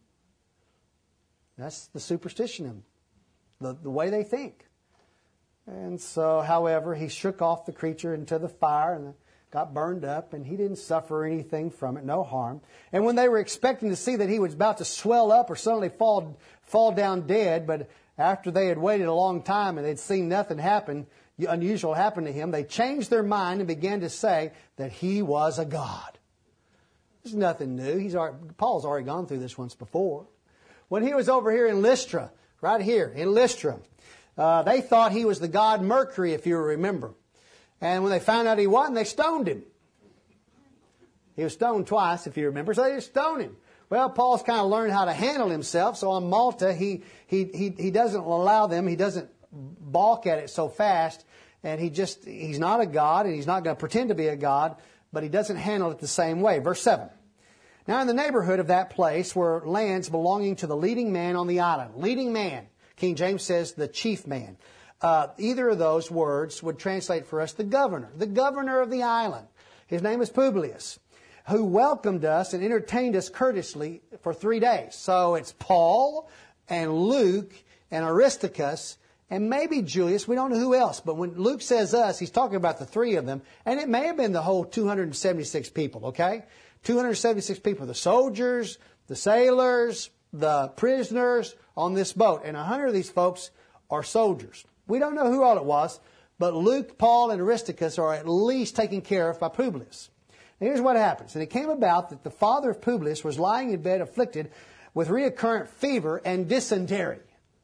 That's the superstition in them. The, the way they think. And so, however, he shook off the creature into the fire and got burned up, and he didn't suffer anything from it, no harm. And when they were expecting to see that he was about to swell up or suddenly fall, fall down dead, but after they had waited a long time and they'd seen nothing happen, unusual happen to him, they changed their mind and began to say that he was a god. There's nothing new. He's already, Paul's already gone through this once before. When he was over here in Lystra, right here in Lystra, uh, they thought he was the god Mercury, if you remember. And when they found out he wasn't, they stoned him. He was stoned twice, if you remember, so they just stoned him. Well, Paul's kind of learned how to handle himself, so on Malta, he, he, he, he doesn't allow them, he doesn't balk at it so fast, and he just, he's not a god, and he's not going to pretend to be a god, but he doesn't handle it the same way. Verse seven. Now in the neighborhood of that place were lands belonging to the leading man on the island. Leading man. King James says the chief man. Uh, either of those words would translate for us the governor. The governor of the island. His name is Publius, who welcomed us and entertained us courteously for three days. So it's Paul and Luke and Aristarchus and maybe Julius. We don't know who else. But when Luke says us, he's talking about the three of them. And it may have been the whole two hundred seventy-six people, okay? two hundred seventy-six people, the soldiers, the sailors, the prisoners on this boat. And one hundred of these folks are soldiers. We don't know who all it was, but Luke, Paul, and Aristarchus are at least taken care of by Publius. Now here's what happens. And it came about that the father of Publius was lying in bed afflicted with recurrent fever and dysentery.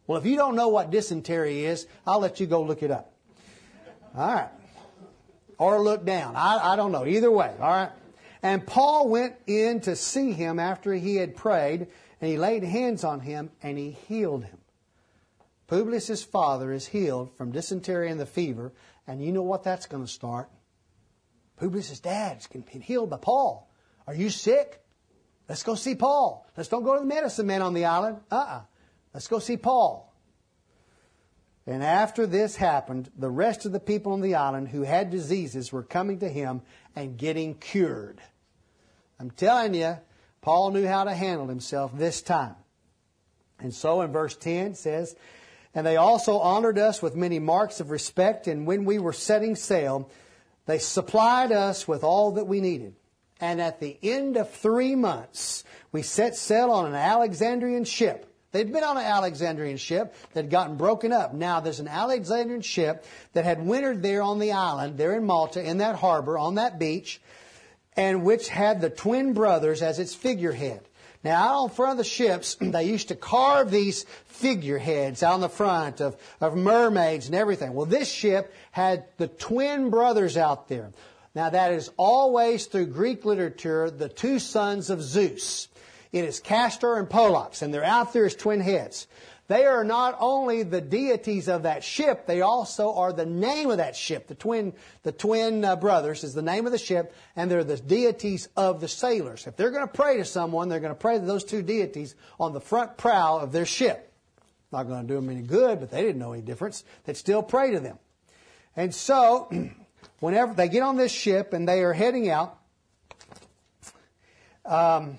Well, if you don't know what dysentery is, I'll let you go look it up. All right. Or look down. I, I don't know. Either way. All right. And Paul went in to see him after he had prayed, and he laid hands on him, and he healed him. Publius' father is healed from dysentery and the fever, and you know what that's going to start? Publius' dad's been healed by Paul. Are you sick? Let's go see Paul. Let's don't go to the medicine man on the island. Uh-uh. Let's go see Paul. And after this happened, the rest of the people on the island who had diseases were coming to him and getting cured. I'm telling you, Paul knew how to handle himself this time. And so in verse ten it says, and they also honored us with many marks of respect, and when we were setting sail, they supplied us with all that we needed. And at the end of three months, we set sail on an Alexandrian ship. They'd been on an Alexandrian ship that had gotten broken up. Now there's an Alexandrian ship that had wintered there on the island, there in Malta, in that harbor, on that beach, and which had the twin brothers as its figurehead. Now, out on front of the ships, they used to carve these figureheads out on the front of, of mermaids and everything. Well, this ship had the twin brothers out there. Now, that is always, through Greek literature, the two sons of Zeus. It is Castor and Pollux, and they're out there as twin heads. They are not only the deities of that ship, they also are the name of that ship. The twin, the twin uh, brothers is the name of the ship, and they're the deities of the sailors. If they're going to pray to someone, they're going to pray to those two deities on the front prow of their ship. Not going to do them any good, but they didn't know any difference. They'd still pray to them. And so, whenever they get on this ship and they are heading out, um,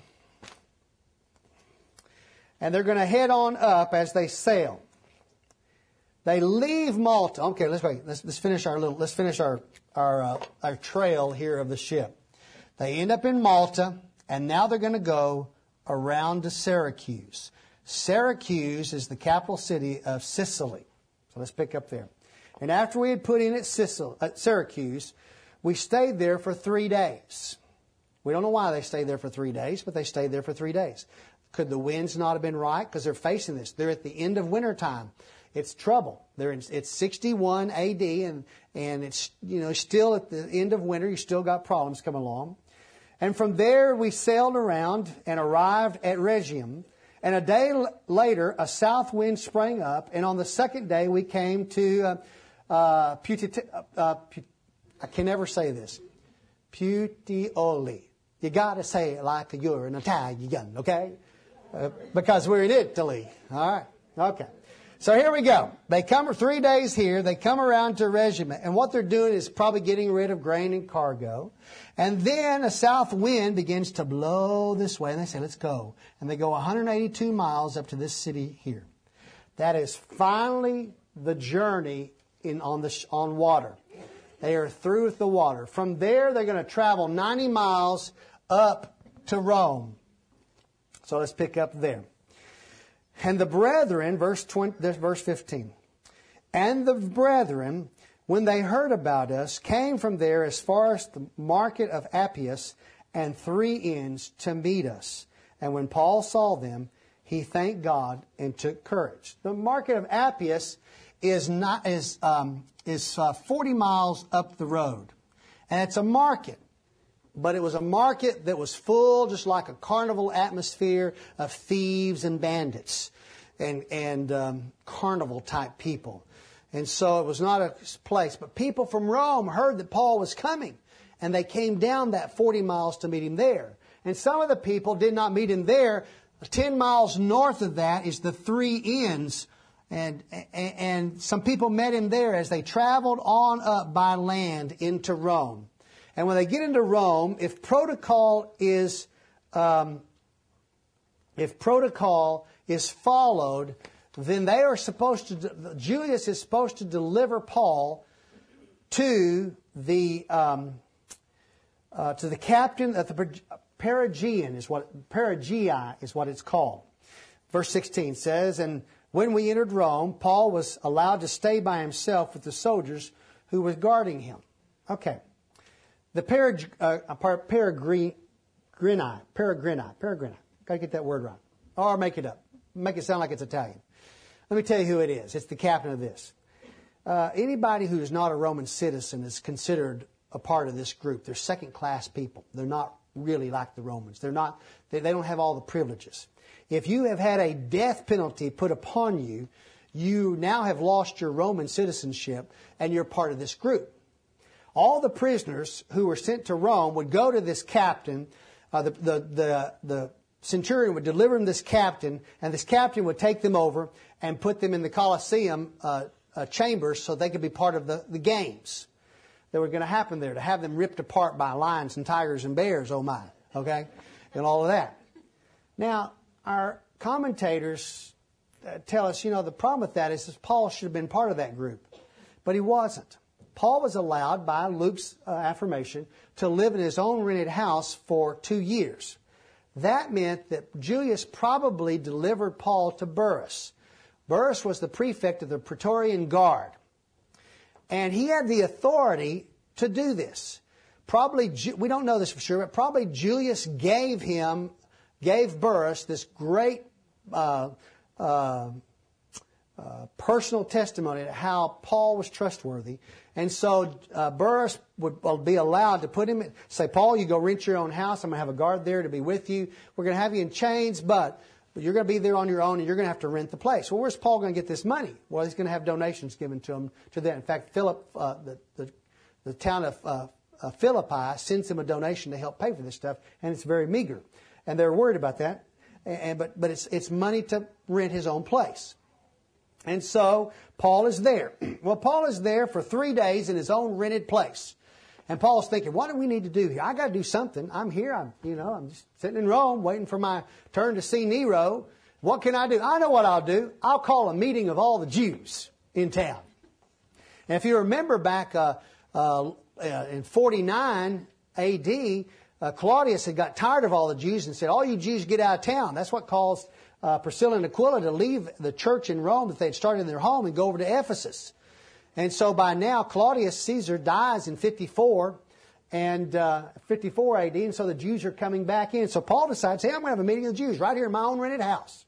and they're going to head on up as they sail. They leave Malta. Okay, let's wait. Let's, let's finish our little. Let's finish our our uh, our trail here of the ship. They end up in Malta, and now they're going to go around to Syracuse. Syracuse is the capital city of Sicily. So let's pick up there. And after we had put in at Sicily, at Syracuse, we stayed there for three days. We don't know why they stayed there for three days, but they stayed there for three days. Could the winds not have been right? Because they're facing this. They're at the end of winter time. It's trouble. They're in, it's sixty-one A D, and, and it's, you know, still at the end of winter. You still got problems coming along. And from there, we sailed around and arrived at Rhegium. And a day l- later, a south wind sprang up. And on the second day, we came to uh, uh, Putit- uh, Put- I can never say this. Puteoli. You got to say it like you're an Italian, okay? Uh, because we're in Italy. All right. Okay. So here we go. They come for three days here. They come around to Regiment. And what they're doing is probably getting rid of grain and cargo. And then a south wind begins to blow this way. And they say, let's go. And they go one hundred eighty-two miles up to this city here. That is finally the journey in on the on water. They are through with the water. From there, they're going to travel ninety miles up to Rome. So let's pick up there. And the brethren, verse twenty, verse fifteen. And the brethren, when they heard about us, came from there as far as the market of Appius and three inns to meet us. And when Paul saw them, he thanked God and took courage. The market of Appius is not is um, is uh, forty miles up the road, and it's a market. But it was a market that was full, just like a carnival atmosphere, of thieves and bandits and, and um, carnival-type people. And so it was not a place. But people from Rome heard that Paul was coming, and they came down that forty miles to meet him there. And some of the people did not meet him there. Ten miles north of that is the Three Inns, and, and, and some people met him there as they traveled on up by land into Rome. And when they get into Rome, if protocol is um, if protocol is followed, then they are supposed to. Julius is supposed to deliver Paul to the um, uh, to the captain at the Perigean is what Perigea is what it's called. Verse sixteen says, and when we entered Rome, Paul was allowed to stay by himself with the soldiers who were guarding him. Okay. The Perigrini, uh, Peregrini, Peregrini, Peregrini. Got to get that word right. Or make it up. Make it sound like it's Italian. Let me tell you who it is. It's the captain of this. Uh, anybody who is not a Roman citizen is considered a part of this group. They're second-class people. They're not really like the Romans. They're not. They, they don't have all the privileges. If you have had a death penalty put upon you, you now have lost your Roman citizenship, and you're part of this group. All the prisoners who were sent to Rome would go to this captain. Uh, the, the, the, the centurion would deliver them this captain, and this captain would take them over and put them in the Colosseum uh, uh, chambers so they could be part of the, the games that were going to happen there, to have them ripped apart by lions and tigers and bears, oh my, okay, and all of that. Now, our commentators tell us, you know, the problem with that is that Paul should have been part of that group, but he wasn't. Paul was allowed, by Luke's uh, affirmation, to live in his own rented house for two years. That meant that Julius probably delivered Paul to Burrus. Burrus was the prefect of the Praetorian Guard. And he had the authority to do this. Probably, we don't know this for sure, but probably Julius gave him, gave Burrus this great uh, uh, uh, personal testimony to how Paul was trustworthy. And so uh, Burrus would be allowed to put him in, say, Paul, you go rent your own house. I'm going to have a guard there to be with you. We're going to have you in chains, but But you're going to be there on your own, and you're going to have to rent the place. Well, where's Paul going to get this money? Well, he's going to have donations given to him to that. In fact, Philip, uh, the, the the town of uh, uh, Philippi sends him a donation to help pay for this stuff, and it's very meager. And they're worried about that. And, and but but it's it's money to rent his own place. And so Paul is there. Well, Paul is there for three days in his own rented place. And Paul's thinking, what do we need to do here? I got to do something. I'm here. I'm, you know, I'm just sitting in Rome waiting for my turn to see Nero. What can I do? I know what I'll do. I'll call a meeting of all the Jews in town. And if you remember back uh, uh, in forty-nine A D, uh, Claudius had got tired of all the Jews and said, all you Jews get out of town. That's what caused uh, Priscilla and Aquila to leave the church in Rome that they had started in their home and go over to Ephesus. And so by now, Claudius Caesar dies in fifty-four, and uh, fifty-four A D, and so the Jews are coming back in. So Paul decides, hey, I'm going to have a meeting of the Jews right here in my own rented house.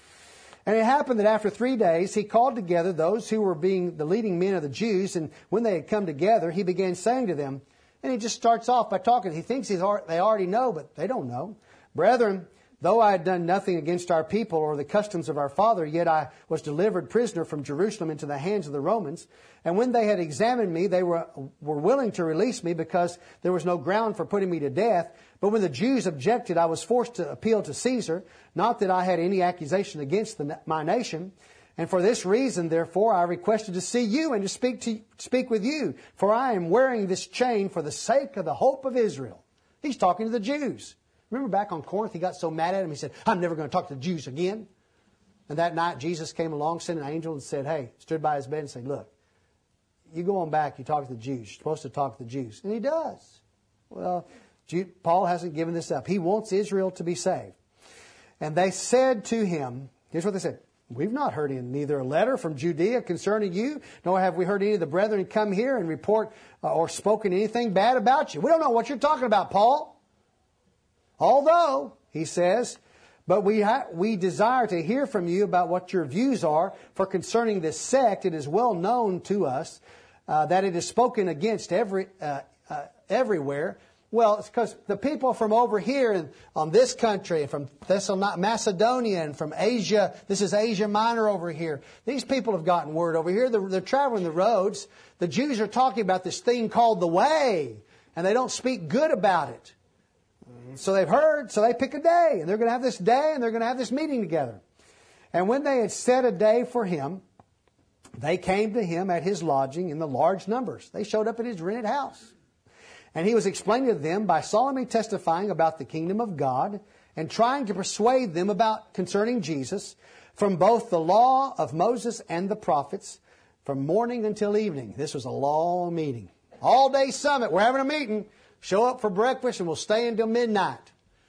And it happened that after three days, he called together those who were being the leading men of the Jews, and when they had come together, he began saying to them, and he just starts off by talking. He thinks he's, they already know, but they don't know. Brethren, though I had done nothing against our people or the customs of our father, yet I was delivered prisoner from Jerusalem into the hands of the Romans. And when they had examined me, they were, were willing to release me because there was no ground for putting me to death. But when the Jews objected, I was forced to appeal to Caesar, not that I had any accusation against the, my nation. And for this reason, therefore, I requested to see you and to speak to speak with you, for I am wearing this chain for the sake of the hope of Israel. He's talking to the Jews. Remember back on Corinth, he got so mad at him, he said, I'm never going to talk to the Jews again. And that night, Jesus came along, sent an angel and said, hey, stood by his bed and said, look, you go on back, you talk to the Jews. You're supposed to talk to the Jews. And he does. Well, Paul hasn't given this up. He wants Israel to be saved. And they said to him, here's what they said, we've not heard in neither a letter from Judea concerning you, nor have we heard any of the brethren come here and report uh, or spoken anything bad about you. We don't know what you're talking about, Paul. Although, he says, but we ha- we desire to hear from you about what your views are, for concerning this sect, it is well known to us uh, that it is spoken against every uh, uh, everywhere. Well, it's because the people from over here in, on this country, and from Thessalonica, Macedonia, and from Asia, this is Asia Minor over here. These people have gotten word over here. They're, they're traveling the roads. The Jews are talking about this thing called the Way, and they don't speak good about it. So they've heard, so they pick a day, and they're going to have this day, and they're going to have this meeting together. And when they had set a day for him, they came to him at his lodging in the large numbers. They showed up at his rented house. And he was explaining to them by solemnly testifying about the kingdom of God and trying to persuade them about concerning Jesus from both the law of Moses and the prophets from morning until evening. This was a long meeting. All day summit. We're having a meeting. Show up for breakfast and we'll stay until midnight.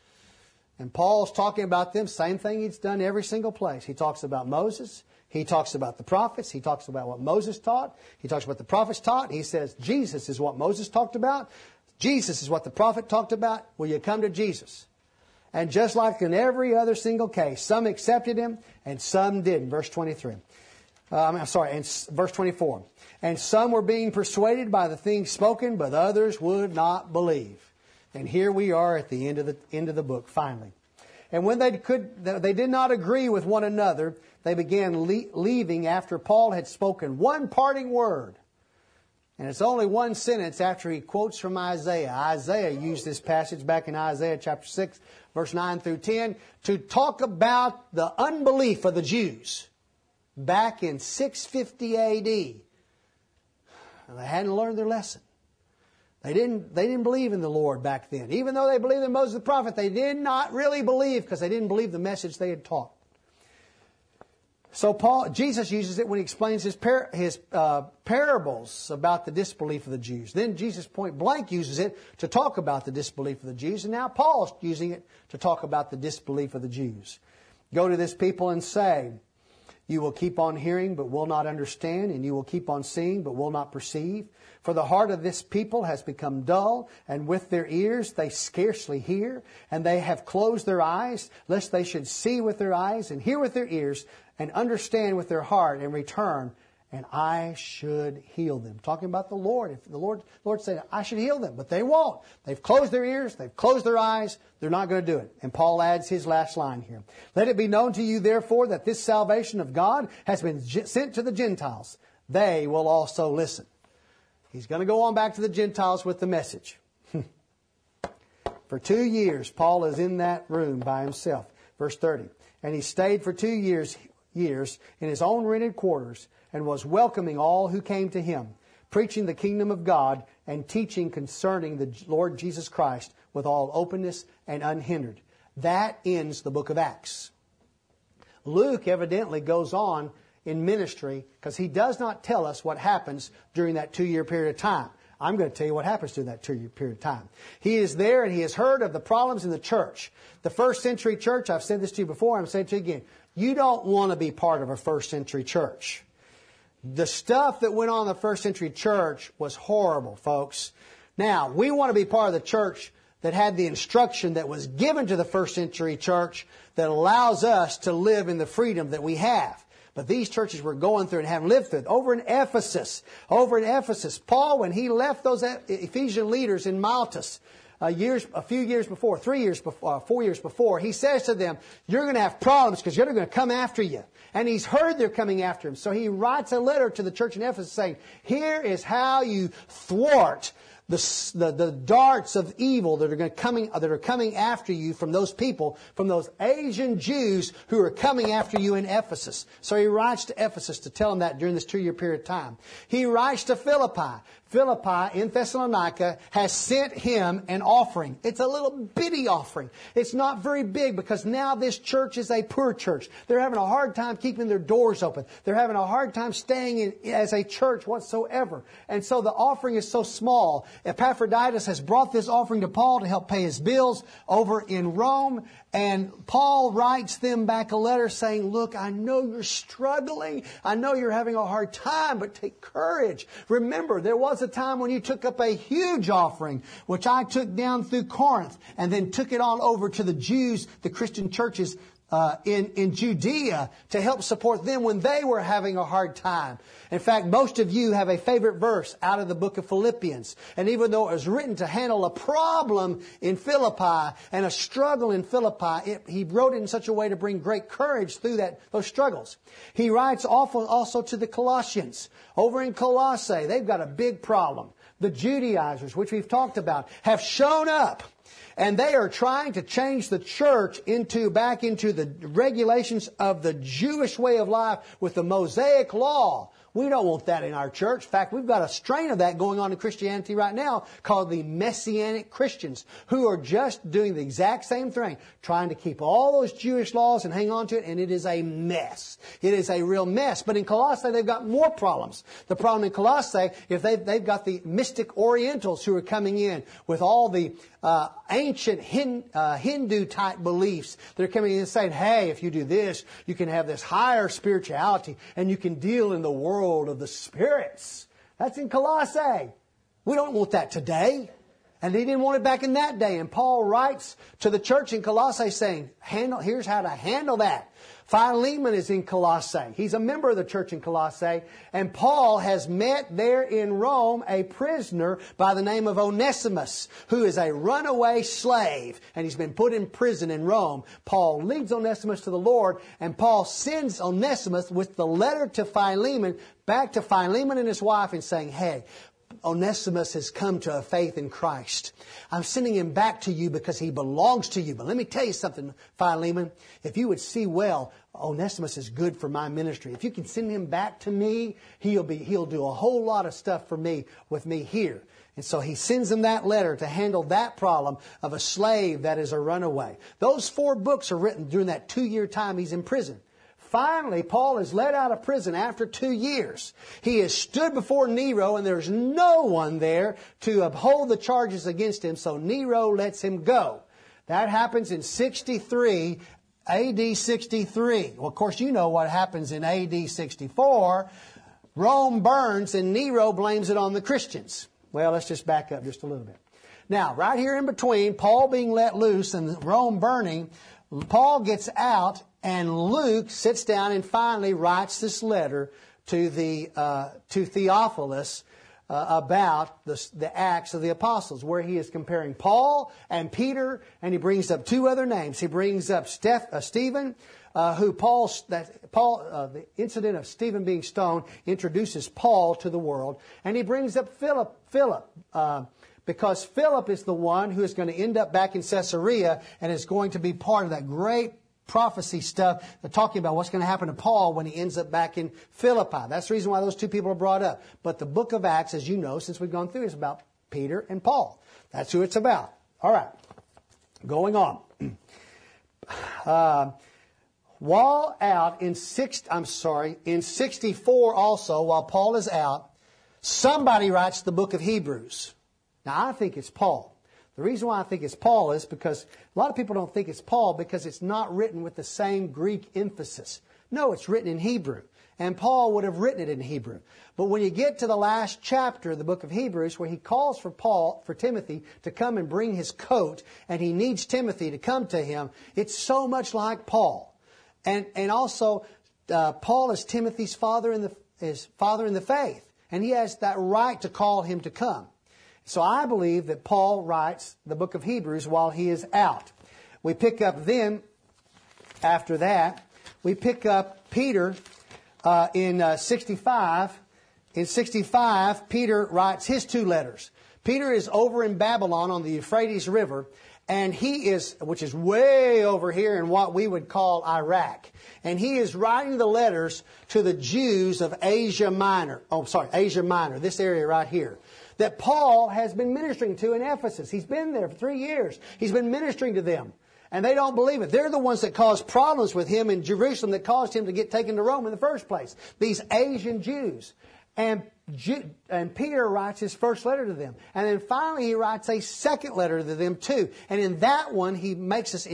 And Paul's talking about them, same thing he's done every single place. He talks about Moses. He talks about the prophets. He talks about what Moses taught. He talks about what the prophets taught. He says Jesus is what Moses talked about. Jesus is what the prophet talked about. Will you come to Jesus? And just like in every other single case, some accepted him and some didn't. Verse twenty-three. Um, I'm sorry, and verse twenty-four. And some were being persuaded by the things spoken, but others would not believe. And here we are at the end of the end of the book, finally. And when they could, they did not agree with one another, they began le- leaving after Paul had spoken one parting word. And it's only one sentence after he quotes from Isaiah. Isaiah used this passage back in Isaiah chapter six, verse nine through ten, to talk about the unbelief of the Jews back in six fifty A D. And they hadn't learned their lesson. They didn't, they didn't believe in the Lord back then. Even though they believed in Moses the prophet, they did not really believe because they didn't believe the message they had taught. So Paul, Jesus uses it when he explains his, par, his uh, parables about the disbelief of the Jews. Then Jesus point blank uses it to talk about the disbelief of the Jews. And now Paul's using it to talk about the disbelief of the Jews. Go to this people and say, you will keep on hearing but will not understand, and you will keep on seeing but will not perceive. For the heart of this people has become dull, and with their ears they scarcely hear, and they have closed their eyes, lest they should see with their eyes and hear with their ears and understand with their heart and return, and I should heal them. Talking about the Lord. If the Lord, Lord said, I should heal them, but they won't. They've closed their ears, they've closed their eyes, they're not going to do it. And Paul adds his last line here. Let it be known to you, therefore, that this salvation of God has been sent to the Gentiles. They will also listen. He's going to go on back to the Gentiles with the message. For two years, Paul is in that room by himself. Verse thirty. And he stayed for two years, years in his own rented quarters and was welcoming all who came to him, preaching the kingdom of God and teaching concerning the Lord Jesus Christ with all openness and unhindered. That ends the book of Acts. Luke evidently goes on in ministry because he does not tell us what happens during that two-year period of time. I'm going to tell you what happens during that two-year period of time. He is there and he has heard of the problems in the church. The first century church, I've said this to you before, I'm saying it to you again. You don't want to be part of a first century church. The stuff that went on in the first century church was horrible, folks. Now, we want to be part of the church that had the instruction that was given to the first century church that allows us to live in the freedom that we have. But these churches were going through and haven't lived through it. Over in Ephesus, over in Ephesus, Paul, when he left those Ephesian leaders in Miletus, uh, years, a few years before, three years before, uh, four years before, he says to them, you're going to have problems because they're going to come after you. And he's heard they're coming after him. So he writes a letter to the church in Ephesus saying, here is how you thwart The, the, the darts of evil that are going to coming that are coming after you from those people, from those Asian Jews who are coming after you in Ephesus. So he writes to Ephesus to tell them that during this two-year period of time. He writes to Philippi. Philippi in Thessalonica has sent him an offering. It's a little bitty offering. It's not very big because now this church is a poor church. They're having a hard time keeping their doors open. They're having a hard time staying in as a church whatsoever. And so the offering is so small. Epaphroditus has brought this offering to Paul to help pay his bills over in Rome. And Paul writes them back a letter saying, look, I know you're struggling. I know you're having a hard time, but take courage. Remember, there was a time when you took up a huge offering, which I took down through Corinth and then took it on over to the Jews, the Christian churches Uh, in, in Judea to help support them when they were having a hard time. In fact, most of you have a favorite verse out of the book of Philippians. And even though it was written to handle a problem in Philippi and a struggle in Philippi, it, he wrote it in such a way to bring great courage through that those struggles. He writes also to the Colossians. Over in Colossae, they've got a big problem. The Judaizers, which we've talked about, have shown up. And they are trying to change the church into back into the regulations of the Jewish way of life with the Mosaic law. We don't want that in our church. In fact, we've got a strain of that going on in Christianity right now called the Messianic Christians, who are just doing the exact same thing, trying to keep all those Jewish laws and hang on to it, and it is a mess. It is a real mess. But in Colossae, they've got more problems. The problem in Colossae, if they've, they've got the mystic Orientals who are coming in with all the uh, ancient Hin, uh, Hindu-type beliefs. They're coming in and saying, hey, if you do this, you can have this higher spirituality, and you can deal in the world of the spirits. That's in Colossae. We don't want that today. And he didn't want it back in that day. And Paul writes to the church in Colossae saying, handle, here's how to handle that. Philemon is in Colossae. He's a member of the church in Colossae. And Paul has met there in Rome a prisoner by the name of Onesimus, who is a runaway slave. And he's been put in prison in Rome. Paul leads Onesimus to the Lord. And Paul sends Onesimus with the letter to Philemon, back to Philemon and his wife, and saying, hey, Onesimus has come to a faith in Christ. I'm sending him back to you because he belongs to you. But let me tell you something, Philemon. If you would see well, Onesimus is good for my ministry. If you can send him back to me, he'll be, he'll do a whole lot of stuff for me with me here. And so he sends him that letter to handle that problem of a slave that is a runaway. Those four books are written during that two-year time he's in prison. Finally, Paul is let out of prison after two years. He has stood before Nero, and there's no one there to uphold the charges against him, so Nero lets him go. That happens in sixty-three, A D sixty-three. Well, of course, you know what happens in A D sixty-four. Rome burns, and Nero blames it on the Christians. Well, let's just back up just a little bit. Now, right here in between, Paul being let loose and Rome burning, Paul gets out, and Luke sits down and finally writes this letter to the uh, to Theophilus uh, about the, the Acts of the Apostles, where he is comparing Paul and Peter, and he brings up two other names. He brings up Steph, uh, Stephen, uh, who Paul that Paul uh, the incident of Stephen being stoned introduces Paul to the world, and he brings up Philip. Philip. Uh, Because Philip is the one who is going to end up back in Caesarea and is going to be part of that great prophecy stuff, talking about what's going to happen to Paul when he ends up back in Philippi. That's the reason why those two people are brought up. But the book of Acts, as you know, since we've gone through, is about Peter and Paul. That's who it's about. All right. Going on. Uh, while out in six, I'm sorry, in sixty-four also, while Paul is out, somebody writes the book of Hebrews. Now, I think it's Paul. The reason why I think it's Paul is because a lot of people don't think it's Paul because it's not written with the same Greek emphasis. No, it's written in Hebrew. And Paul would have written it in Hebrew. But when you get to the last chapter of the book of Hebrews, where he calls for Paul, for Timothy, to come and bring his coat, and he needs Timothy to come to him, it's so much like Paul. And and also, uh, Paul is Timothy's father in the his father in the faith. And he has that right to call him to come. So I believe that Paul writes the book of Hebrews while he is out. We pick up then, after that, we pick up Peter uh, in uh, sixty-five. In sixty-five, Peter writes his two letters. Peter is over in Babylon on the Euphrates River, and he is, which is way over here in what we would call Iraq. And he is writing the letters to the Jews of Asia Minor. Oh, sorry, Asia Minor, this area right here, that Paul has been ministering to in Ephesus. He's been there for three years. He's been ministering to them. And they don't believe it. They're the ones that caused problems with him in Jerusalem that caused him to get taken to Rome in the first place. These Asian Jews. And, Ju- and Peter writes his first letter to them. And then finally he writes a second letter to them too. And in that one he makes this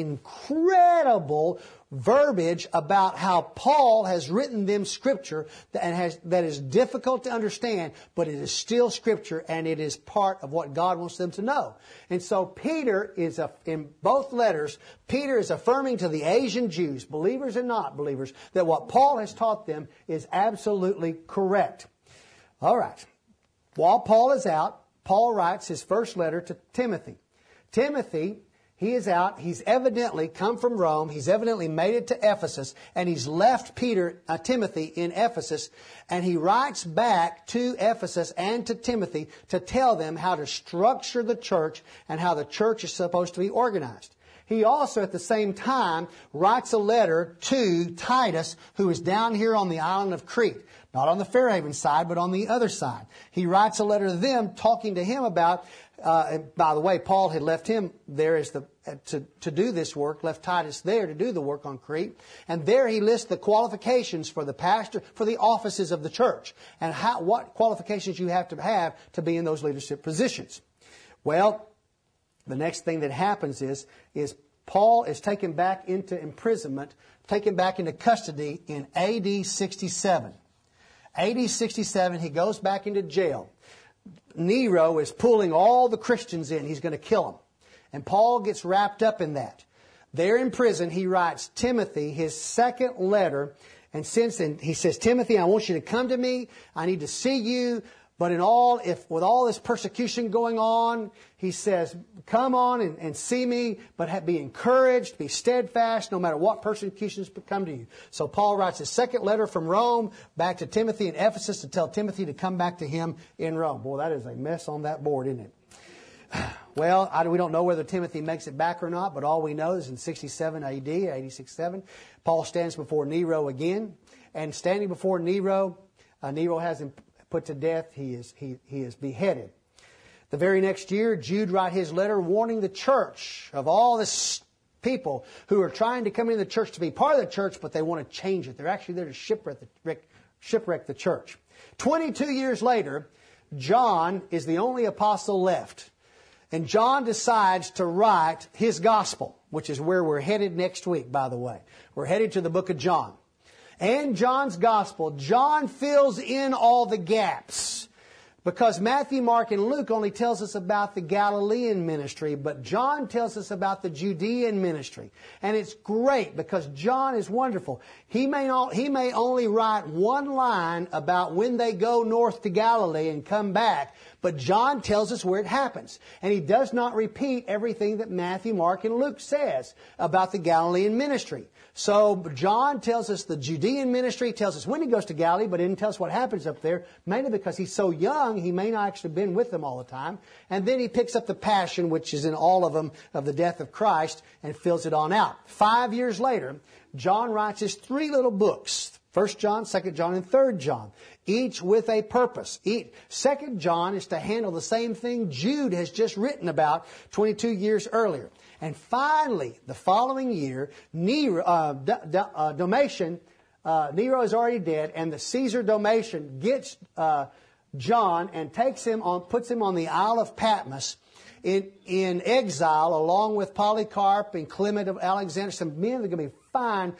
incredible verbiage about how Paul has written them Scripture that, has, that is difficult to understand, but it is still Scripture and it is part of what God wants them to know. And so Peter is, a, in both letters, Peter is affirming to the Asian Jews, believers and not believers, that what Paul has taught them is absolutely correct. All right. While Paul is out, Paul writes his first letter to Timothy. Timothy, he is out. He's evidently come from Rome. He's evidently made it to Ephesus, and he's left Peter, uh, Timothy in Ephesus, and he writes back to Ephesus and to Timothy to tell them how to structure the church and how the church is supposed to be organized. He also, at the same time, writes a letter to Titus, who is down here on the island of Crete. Not on the Fairhaven side, but on the other side. He writes a letter to them talking to him about, uh, and by the way, Paul had left him there as the, uh, to, to do this work, left Titus there to do the work on Crete. And there he lists the qualifications for the pastor, for the offices of the church, and how, what qualifications you have to have to be in those leadership positions. Well, the next thing that happens is, is Paul is taken back into imprisonment, taken back into custody in A D sixty-seven. A D sixty-seven, he goes back into jail. Nero is pulling all the Christians in. He's going to kill them. And Paul gets wrapped up in that. There in prison, he writes Timothy his second letter. And since and he says, Timothy, I want you to come to me. I need to see you. But in all, if with all this persecution going on, he says, come on and, and see me, but have, be encouraged, be steadfast, no matter what persecutions come to you. So Paul writes his second letter from Rome back to Timothy in Ephesus to tell Timothy to come back to him in Rome. Boy, that is a mess on that board, isn't it? Well, I, we don't know whether Timothy makes it back or not, but all we know is in sixty-seven A D, eighty-six seven, Paul stands before Nero again. And standing before Nero, uh, Nero has him put to death. He is, he, he is beheaded. The very next year, Jude wrote his letter warning the church of all this people who are trying to come into the church to be part of the church, but they want to change it. They're actually there to shipwreck the, shipwreck the church. twenty-two years later, John is the only apostle left. And John decides to write his gospel, which is where we're headed next week, by the way. We're headed to the book of John. And John's gospel, John fills in all the gaps. Because Matthew, Mark, and Luke only tells us about the Galilean ministry, but John tells us about the Judean ministry. And it's great because John is wonderful. He may not, he may only write one line about when they go north to Galilee and come back, but John tells us where it happens. And he does not repeat everything that Matthew, Mark, and Luke says about the Galilean ministry. So John tells us the Judean ministry, tells us when he goes to Galilee, but didn't tell us what happens up there, mainly because he's so young, he may not actually have been with them all the time. And then he picks up the passion, which is in all of them, of the death of Christ, and fills it on out. Five years later, John writes his three little books, First John, Second John, and Third John, each with a purpose. Each, Second John is to handle the same thing Jude has just written about twenty-two years earlier. And finally, the following year, Nero, uh, D- D- uh, Domitian, uh, Nero is already dead, and the Caesar Domitian gets uh, John and takes him on, puts him on the Isle of Patmos in, in exile, along with Polycarp and Clement of Alexandria. Some men that are going to be fine,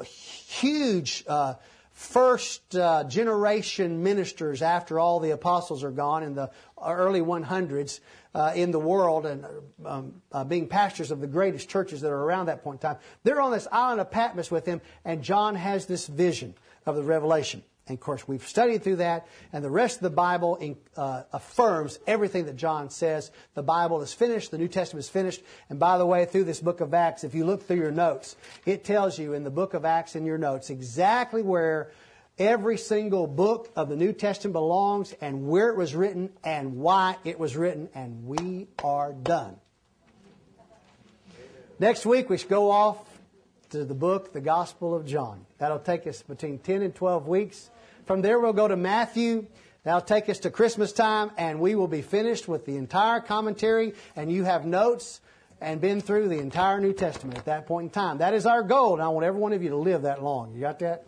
huge uh, first uh, generation ministers after all the apostles are gone in the early hundreds. Uh, in the world and um, uh, being pastors of the greatest churches that are around that point in time. They're on this island of Patmos with him, and John has this vision of the Revelation. And, of course, we've studied through that, and the rest of the Bible in, uh, affirms everything that John says. The Bible is finished. The New Testament is finished. And, by the way, through this book of Acts, if you look through your notes, it tells you in the book of Acts in your notes exactly where every single book of the New Testament belongs and where it was written and why it was written, and we are done. Next week, we should go off to the book, the Gospel of John. That'll take us between ten and twelve weeks. From there, we'll go to Matthew. That'll take us to Christmas time, and we will be finished with the entire commentary, and you have notes and been through the entire New Testament at that point in time. That is our goal, and I want every one of you to live that long. You got that?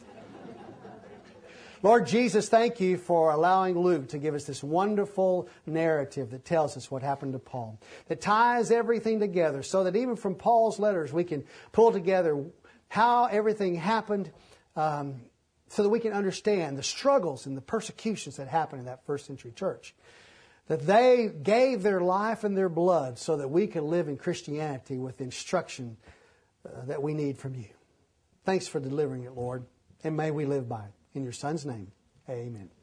Lord Jesus, thank you for allowing Luke to give us this wonderful narrative that tells us what happened to Paul, that ties everything together so that even from Paul's letters we can pull together how everything happened um, so that we can understand the struggles and the persecutions that happened in that first century church, that they gave their life and their blood so that we can live in Christianity with the instruction uh, that we need from you. Thanks for delivering it, Lord, and may we live by it. In your Son's name, amen.